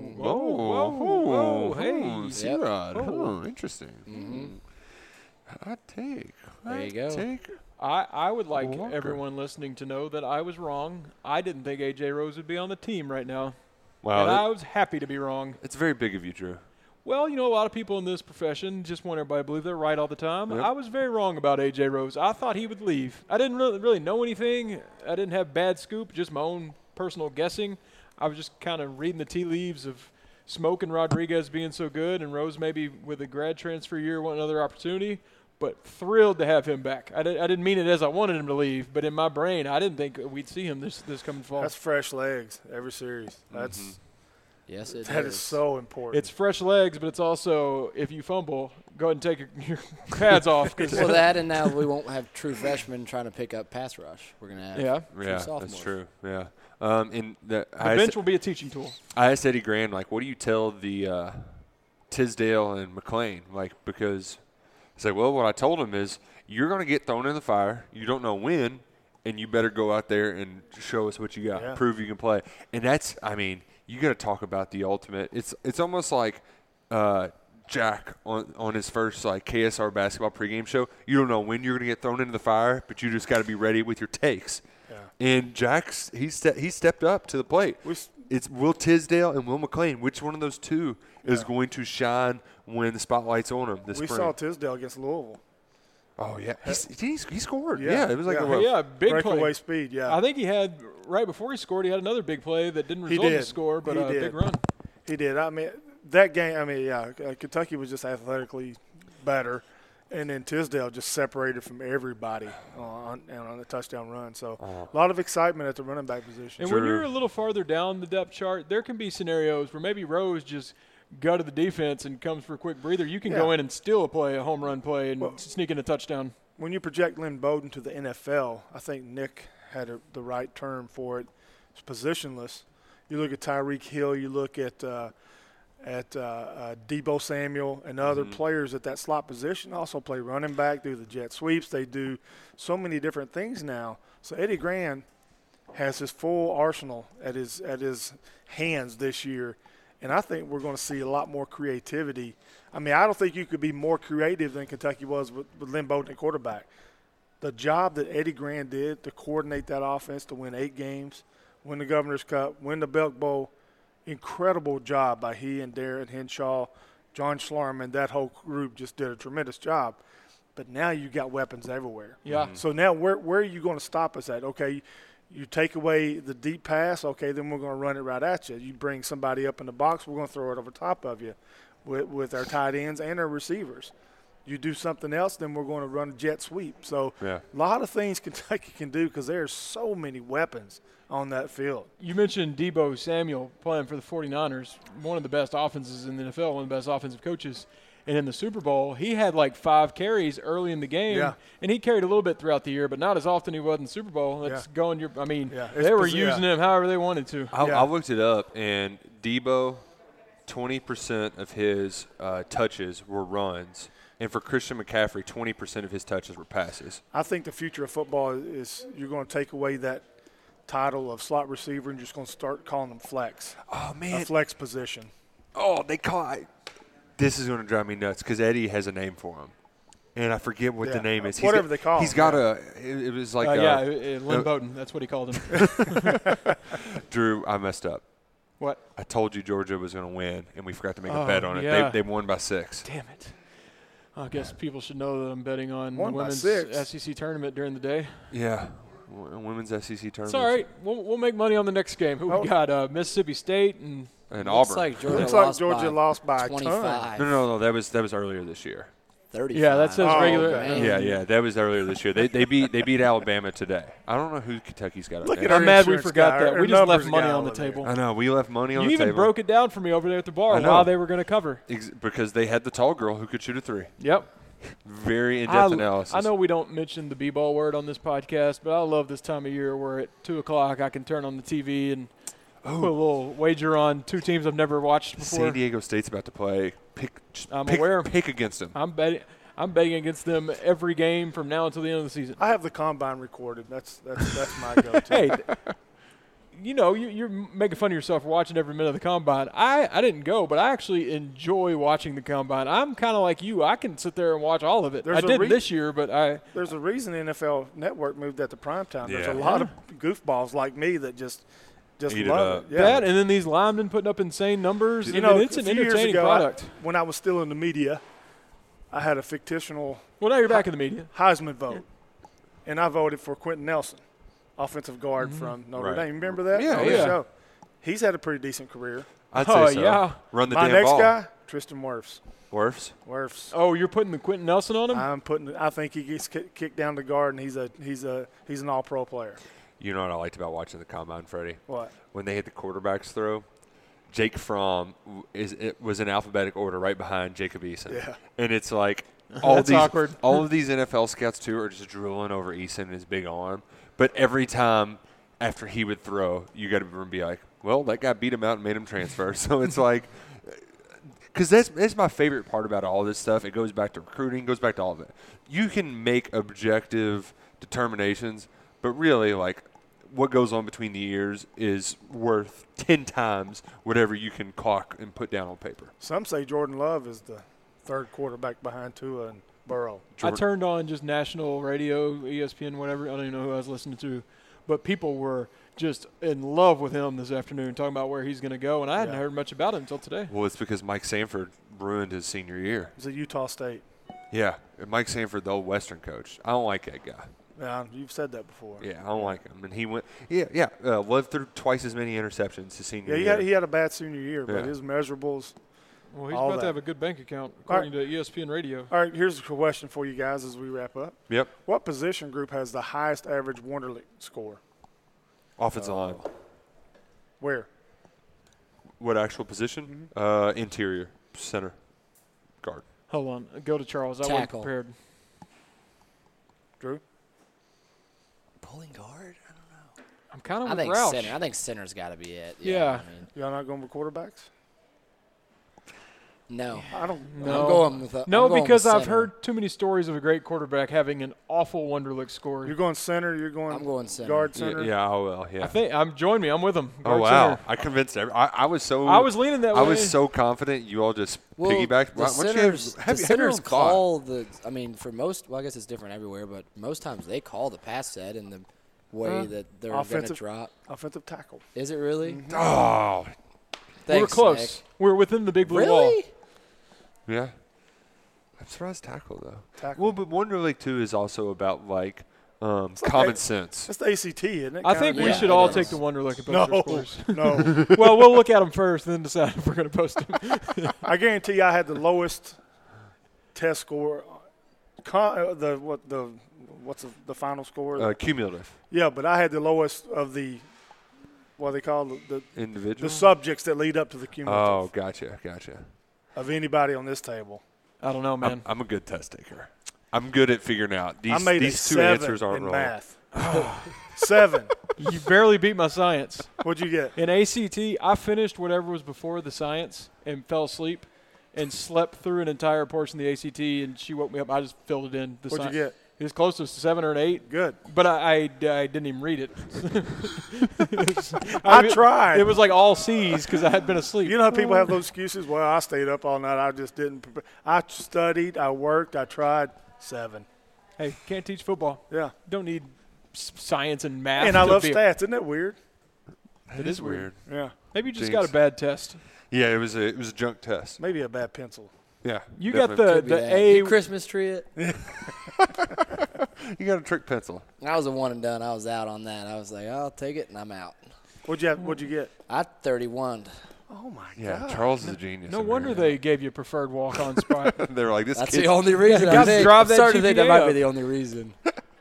whoa, hey.
C-Rod.
Yep.
Oh, interesting. Hot take.
There you go.
Hot take.
I would like
Walker.
everyone listening to know that I was wrong. I didn't think A.J. Rose would be on the team right now. And
Wow,
I was happy to be wrong.
it's very big of you, Drew.
Well, you know, a lot of people in this profession just want everybody to believe they're right all the time.
Yep.
I was very wrong about A.J. Rose. I thought he would leave. I didn't really know anything. I didn't have bad scoop, just my own personal guessing. I was just kind of reading the tea leaves of Smoke and Rodriguez being so good, and Rose maybe with a grad transfer year want another opportunity. But thrilled to have him back. I didn't mean it as I wanted him to leave, but in my brain, I didn't think we'd see him this coming fall.
That's fresh legs every series.
Yes, it
That is so important.
It's fresh legs, but it's also, if you fumble, go ahead and take your pads off. 'Cause
Well, that and now we won't have true freshmen trying to pick up pass rush. We're gonna have
yeah,
true
Yeah,
sophomores.
that's true. Yeah. In the,
the bench will be a teaching tool.
I asked Eddie Grand, like, what do you tell the Tisdale and McLean? Like, because he's like, well, what I told him is you're going to get thrown in the fire. You don't know when, and you better go out there and show us what you got.
Yeah.
Prove you can play. And that's, I mean, you got to talk about the ultimate. It's almost like Jack on his first like KSR basketball pregame show. You don't know when you're going to get thrown into the fire, but you just got to be ready with your takes.
Yeah.
And Jack's he stepped up to the plate. It's Will Tisdale and Will McLean. Which one of those two is going to shine when the spotlight's on him this
we
spring?
saw Tisdale against Louisville.
Oh yeah, he scored.
Yeah.
Yeah, it was like
Yeah.
a
Yeah, big
Breakaway
play.
speed, yeah.
I think he had, right before he scored, he had another big play that didn't
He
result in a
did.
score, but
He
a
did.
big run.
He did. I mean, that game, Kentucky was just athletically better, and then Tisdale just separated from everybody on the touchdown run. So a lot of excitement at the running back position.
And when you're a little farther down the depth chart, there can be scenarios where maybe Rose just gutted the defense and comes for a quick breather. You can go in and steal a home run play and sneak in a touchdown.
When you project Lynn Bowden to the NFL, I think Nick had the right term for it. It's positionless. You look at Tyreek Hill, you look at Debo Samuel and other players at that slot position also play running back, do the jet sweeps. They do so many different things now. So Eddie Grand has his full arsenal at his hands this year, and I think we're going to see a lot more creativity. I mean, I don't think you could be more creative than Kentucky was with Lynn Bowden at quarterback. The job that Eddie Grand did to coordinate that offense to win 8 games, win the Governor's Cup, win the Belk Bowl, incredible job by he and Darren Henshaw, John Schlarman. That whole group just did a tremendous job. But now you got weapons everywhere.
Yeah.
So now where are you going to stop us at? Okay, you take away the deep pass, okay, then we're going to run it right at you. You bring somebody up in the box, we're going to throw it over top of you with our tight ends and our receivers. You do something else, then we're going to run a jet sweep. So
Yeah.
a lot of things Kentucky can do because there's so many weapons on that field.
You mentioned Deebo Samuel playing for the 49ers, one of the best offenses in the NFL, one of the best offensive coaches. And in the Super Bowl, he had like 5 carries early in the game,
Yeah.
and he carried a little bit throughout the year, but not as often he was in the Super Bowl. That's going your – I mean,
Yeah.
they were
It's-
using him however they wanted to.
I looked it up, and Debo, 20% of his touches were runs. And for Christian McCaffrey, 20% of his touches were passes.
I think the future of football is you're going to take away that title of slot receiver and just going to start calling them flex.
Oh,
A
man.
flex position.
Oh, they call it. This is going to drive me nuts because Eddie has a name for him. And I forget what the
Yeah.
name is.
Whatever they call
He's
him,
got
yeah.
it was like
Lynn Bowden, that's what he called him.
Drew, I messed up.
What?
I told you Georgia was going to win, and we forgot to make a
Oh,
bet on it.
yeah.
They won by 6.
Damn it. I guess people should know that I'm betting on the
Won by
women's
6.
SEC tournament during the day.
Yeah. Women's SEC tournament.
It's all right. We'll make money on the next game. Who we got? Mississippi State and
And
Looks
Auburn.
like Georgia,
Looks like
lost,
Georgia
by
lost by a ton.
25.
No. That was earlier this year.
35.
yeah, that says
Oh,
regular.
okay.
Yeah, that was earlier this year. They beat Alabama today. I don't know who Kentucky's got.
Look
up
at
there.
our
I'm mad we
insurance
forgot
guy,
that.
our
We just left
numbers
money
guy
on the
over there.
table.
I know we left money on
You
the
even
table.
broke it down for me over there at the bar
I know.
while they were going to cover.
Because they had the tall girl who could shoot a 3.
Yep.
Very in-depth analysis.
I know we don't mention the B-ball word on this podcast, but I love this time of year where at 2 o'clock I can turn on the TV and put a little wager on 2 teams I've never watched before.
San Diego State's about to play.
I'm aware.
Pick against them.
I'm betting against them every game from now until the end of the season.
I have the combine recorded. That's my go-to.
Hey, you're making fun of yourself for watching every minute of the combine. I didn't go, but I actually enjoy watching the combine. I'm kind of like you. I can sit there and watch all of it.
There's
I
a
didn't this year, but
There's a reason NFL Network moved that to primetime. There's a
Yeah.
lot of goofballs like me that just
Eat it
love
up.
it. Yeah.
that and then these linemen putting up insane numbers.
You
I
know,
mean, it's an
a few years
entertaining
ago,
product.
when I was still in the media, I had a fictional
Well, now you're back in the media.
Heisman vote, and I voted for Quentin Nelson, offensive guard from Notre
Right.
Dame. Remember that?
Yeah,
On the
yeah.
show. He's had a pretty decent career.
I'd
Oh,
say so.
yeah.
Run the
My
damn
next
ball.
guy, Tristan Wirfs.
Wirfs.
Oh, you're putting the Quentin Nelson on him?
I think he gets kicked down the guard, and he's an all-pro player.
You know what I liked about watching the combine, Freddie?
What?
When they hit the quarterbacks throw, Jake Fromm was in alphabetic order right behind Jacob Eason.
Yeah.
And it's like
That's awkward.
all of these NFL scouts too are just drooling over Eason and his big arm. But every time after he would throw, you got to be like, well, that guy beat him out and made him transfer. So it's like, because that's my favorite part about all this stuff. It goes back to recruiting, goes back to all of it. You can make objective determinations, but really, like, what goes on between the ears is worth 10 times whatever you can clock and put down on paper.
Some say Jordan Love is the third quarterback behind Tua and Burrow.
I turned on just national radio, ESPN, whatever. I don't even know who I was listening to. But people were just in love with him this afternoon, talking about where he's going to go. And I hadn't heard much about him until today.
Well, it's because Mike Sanford ruined his senior year.
He's at Utah State.
Yeah, and Mike Sanford, the old Western coach. I don't like that guy.
Yeah, you've said that before.
Yeah, I don't like him. And he went, Love threw twice as many interceptions his senior
Yeah,
year.
he had a bad senior year, but
Yeah.
his measurables.
Well, he's
All
about
that.
to have a good bank account, according to ESPN Radio.
All right, here's a question for you guys as we wrap up.
Yep.
What position group has the highest average Wonderlic score?
Offensive line.
Where?
What actual position? Interior, center, guard.
Hold on. Go to Charles. I wasn't
Tackle.
prepared.
Drew?
Pulling guard? I don't know.
I'm kind of
I
with
think
Roush.
center. I think center's got to be it.
Yeah.
I mean,
Y'all not going with quarterbacks?
no.
I don't.
No.
I'm going with a,
No,
I'm going
because
with
I've
center.
heard too many stories of a great quarterback having an awful Wonderlic score.
You're going center. You're going.
I'm going center.
Guard
Yeah,
center.
yeah, I will. Yeah.
I think join me. I'm with him.
Oh
Guard
wow!
center.
I convinced everyone. I was so.
I was leaning that way.
I was so confident. You all just
Well,
piggybacked.
the
Why don't you
centers,
have
the
your own
centers
thought?
call the. I mean, for most, well, I guess it's different everywhere, but most times they call the pass set in the way that they're going to
Offensive-
drop.
Offensive tackle.
Is it really?
Oh,
we were
Thanks,
close.
Nick.
We're within the big blue wall.
Really?
yeah. I'm surprised tackle though.
Tackle.
Well, but Wonderlic too is also about like common sense.
That's the ACT, isn't it?
I think we
Yeah,
should
it
all
is.
take the Wonderlic and post our
No,
scores.
no.
Well, we'll look at them first, then decide if we're going to post them.
I guarantee you I had the lowest test score what's the final score?
Cumulative.
Yeah, but I had the lowest of the what they call the
Individual?
the subjects that lead up to the cumulative
Oh, gotcha.
of anybody on this table.
I don't know, man.
I'm a good test taker. I'm good at figuring out.
I made
these
a
two
7
answers aren't
in
wrong.
math. 7.
You barely beat my science.
What'd you get?
In ACT, I finished whatever was before the science and fell asleep and slept through an entire portion of the ACT, and she woke me up. I just filled it in.
What'd you get?
It was close to 7 or an 8.
Good.
But I didn't even read it.
I tried.
It was like all C's because I had been asleep.
You know how people have those excuses? Well, I stayed up all night. I just didn't prepare. I studied. I worked. I tried. 7.
Hey, can't teach football.
Yeah.
Don't need science and math.
And I
to
love
be
stats. Isn't that weird?
It is weird.
Yeah.
Maybe you just
Jinx.
got a bad test.
Yeah, it was a junk test.
Maybe a bad pencil.
Yeah.
You got
definitely.
the A.
You Christmas tree it.
You got a trick pencil.
I was a one and done. I was out on that. I was like, I'll take it and I'm out.
What'd you get?
I 31.
Oh my
Yeah,
God.
Charles is a genius.
No
over
wonder
here.
they gave you a preferred walk-on spot.
They were like, this
That's
kid.
the only reason.
you gotta drive that
I'm starting to think that
GPA
might
up.
be the only reason.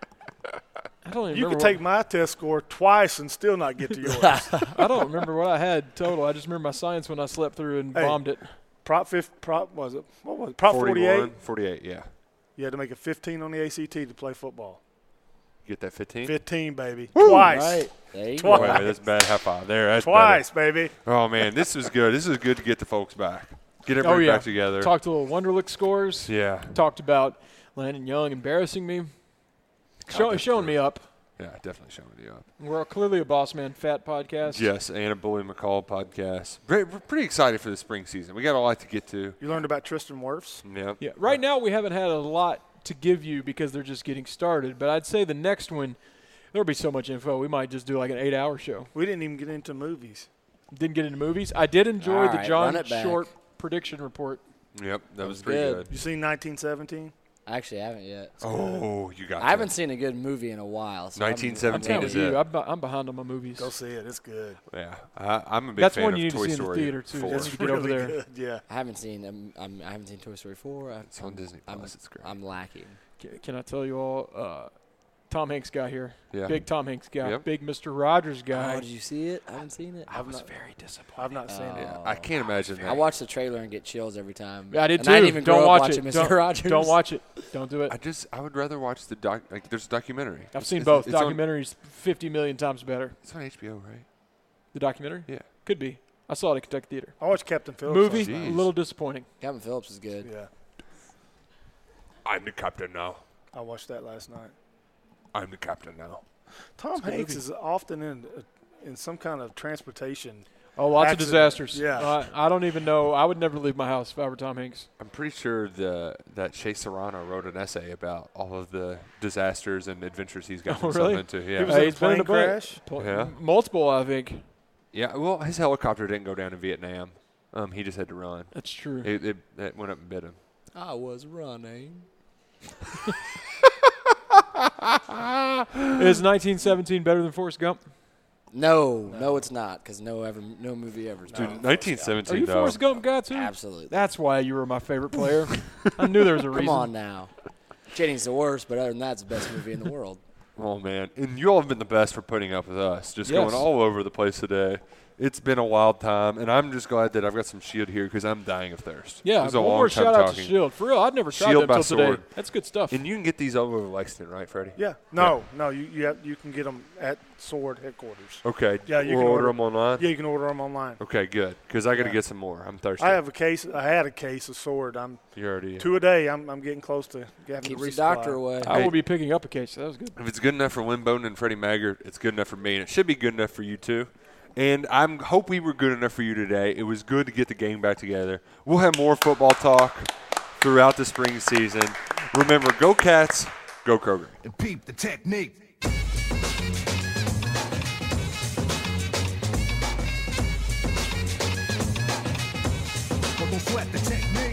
I don't even
You
remember
could take my test score twice and still not get to yours.
I don't remember what I had total. I just remember my science when I slept through and
Hey.
bombed it.
Prop was it? What was it? Prop 48.
48, yeah.
You had to make a 15 on the ACT to play football.
You get that 15?
15, baby. Twice.
Right. There you
Twice.
go.
Wait, that's bad. High five. There, that's
Twice, baby.
better. Oh, man, this was good. This is good to get the folks back. Get everybody back together.
Talked a little Wonderlic scores.
Yeah.
Talked about Landon Young embarrassing me. Showing me up.
Yeah, definitely showing you up.
We're clearly a Boss Man Fat podcast.
Yes, and a Bully McCall podcast. We're pretty excited for the spring season. We got a lot to get to.
You learned about Tristan Wirfs?
Yep.
Yeah. Right now we haven't had a lot to give you because they're just getting started. But I'd say the next one, there'll be so much info. We might just do like an 8-hour show.
We didn't even get into movies.
Didn't get into movies. I did enjoy
All
the
right,
John
run it back.
Short prediction report.
Yep, that was
was
pretty
good.
good.
You seen 1917?
I actually haven't yet.
Oh, you got
I haven't seen a good movie in a while. So
1917
I'm
is
telling you,
it.
I'm behind on my movies.
Go see it. It's good.
Yeah, I'm a big
That's
fan
one
of
you need
Toy
to see in the
Story
theater, too.
4.
That's
It's
get over
really
there.
good. Yeah.
I haven't seen. I haven't seen Toy Story 4.
It's on Disney Plus. It's great.
I'm lacking.
Can I tell you all? Tom Hanks guy here.
Yeah.
Big Tom Hanks guy.
Yep.
Big Mr. Rogers guy.
Oh, did you see it? I haven't seen it.
I was very disappointed.
I've not seen it.
Yeah, I can't imagine that.
I watch the trailer and get chills every time.
I did
and
too.
I didn't even
Don't
grow
watch
up
it.
watching Mr. Rogers.
Don't watch it. Don't do it.
I would rather watch the doc. Like, there's a documentary.
I've seen
It's-
both.
it's on-
Documentaries 50 million times better.
It's on HBO, right?
The documentary?
Yeah.
Could be. I saw it at Kentucky Theater.
I watched Captain Phillips.
Movie,
last
a
night.
Jeez.
little disappointing.
Captain Phillips is good.
Yeah.
I'm the captain now.
I watched that last night.
I'm the captain now.
Tom Hanks is often in some kind of transportation.
Oh, lots
Accident.
of disasters.
Yeah.
I don't even know. I would never leave my house if I were Tom Hanks.
I'm pretty sure that Shea Serrano wrote an essay about all of the disasters and adventures he's gotten
Oh,
himself
really?
into.
He
Yeah.
was in a
he's been in
plane
a bunch.
crash.
Yeah.
Multiple, I think.
Yeah. Well, his helicopter didn't go down in Vietnam. He just had to run.
That's true.
It went up and bit him.
I was running.
Is 1917 better than Forrest Gump?
No, it's not, because no movie ever.
Dude,
done.
1917
Are you
though.
Forrest Gump guy too?
Absolutely.
That's why you were my favorite player. I knew there was a reason.
Come on now. Channing's the worst, but other than that, it's the best movie in the world.
Oh man, and you all have been the best for putting up with us, just
Yes.
going all over the place today. It's been a wild time, and I'm just glad that I've got some Shield here because I'm dying of thirst.
Yeah,
it was a
one
long
more
time
shout out
talking.
to Shield. For real, I'd never tried
Shield
them
by
until today.
Sword.
That's good stuff.
And you can get these all over Lexington, right, Freddie?
Yeah. No, you can get them at Sword headquarters.
Okay.
Yeah, you
we'll
can
order
order
them online.
Yeah, you can order them online.
Okay, good. Because I got to
Yeah.
get some more. I'm thirsty.
I had a case of Sword. I'm
You already.
2 a day. I'm getting close to having
Keeps
to
the
resupply.
doctor away.
I
Hey.
will be picking up a case. That was good.
If it's good enough for Lynn Bowden and Freddie Maggart, it's good enough for me, and it should be good enough for you too. And I hope we were good enough for you today. It was good to get the gang back together. We'll have more football talk throughout the spring season. Remember, go Cats, go Kroger.
And peep the technique. Don't sweat the technique.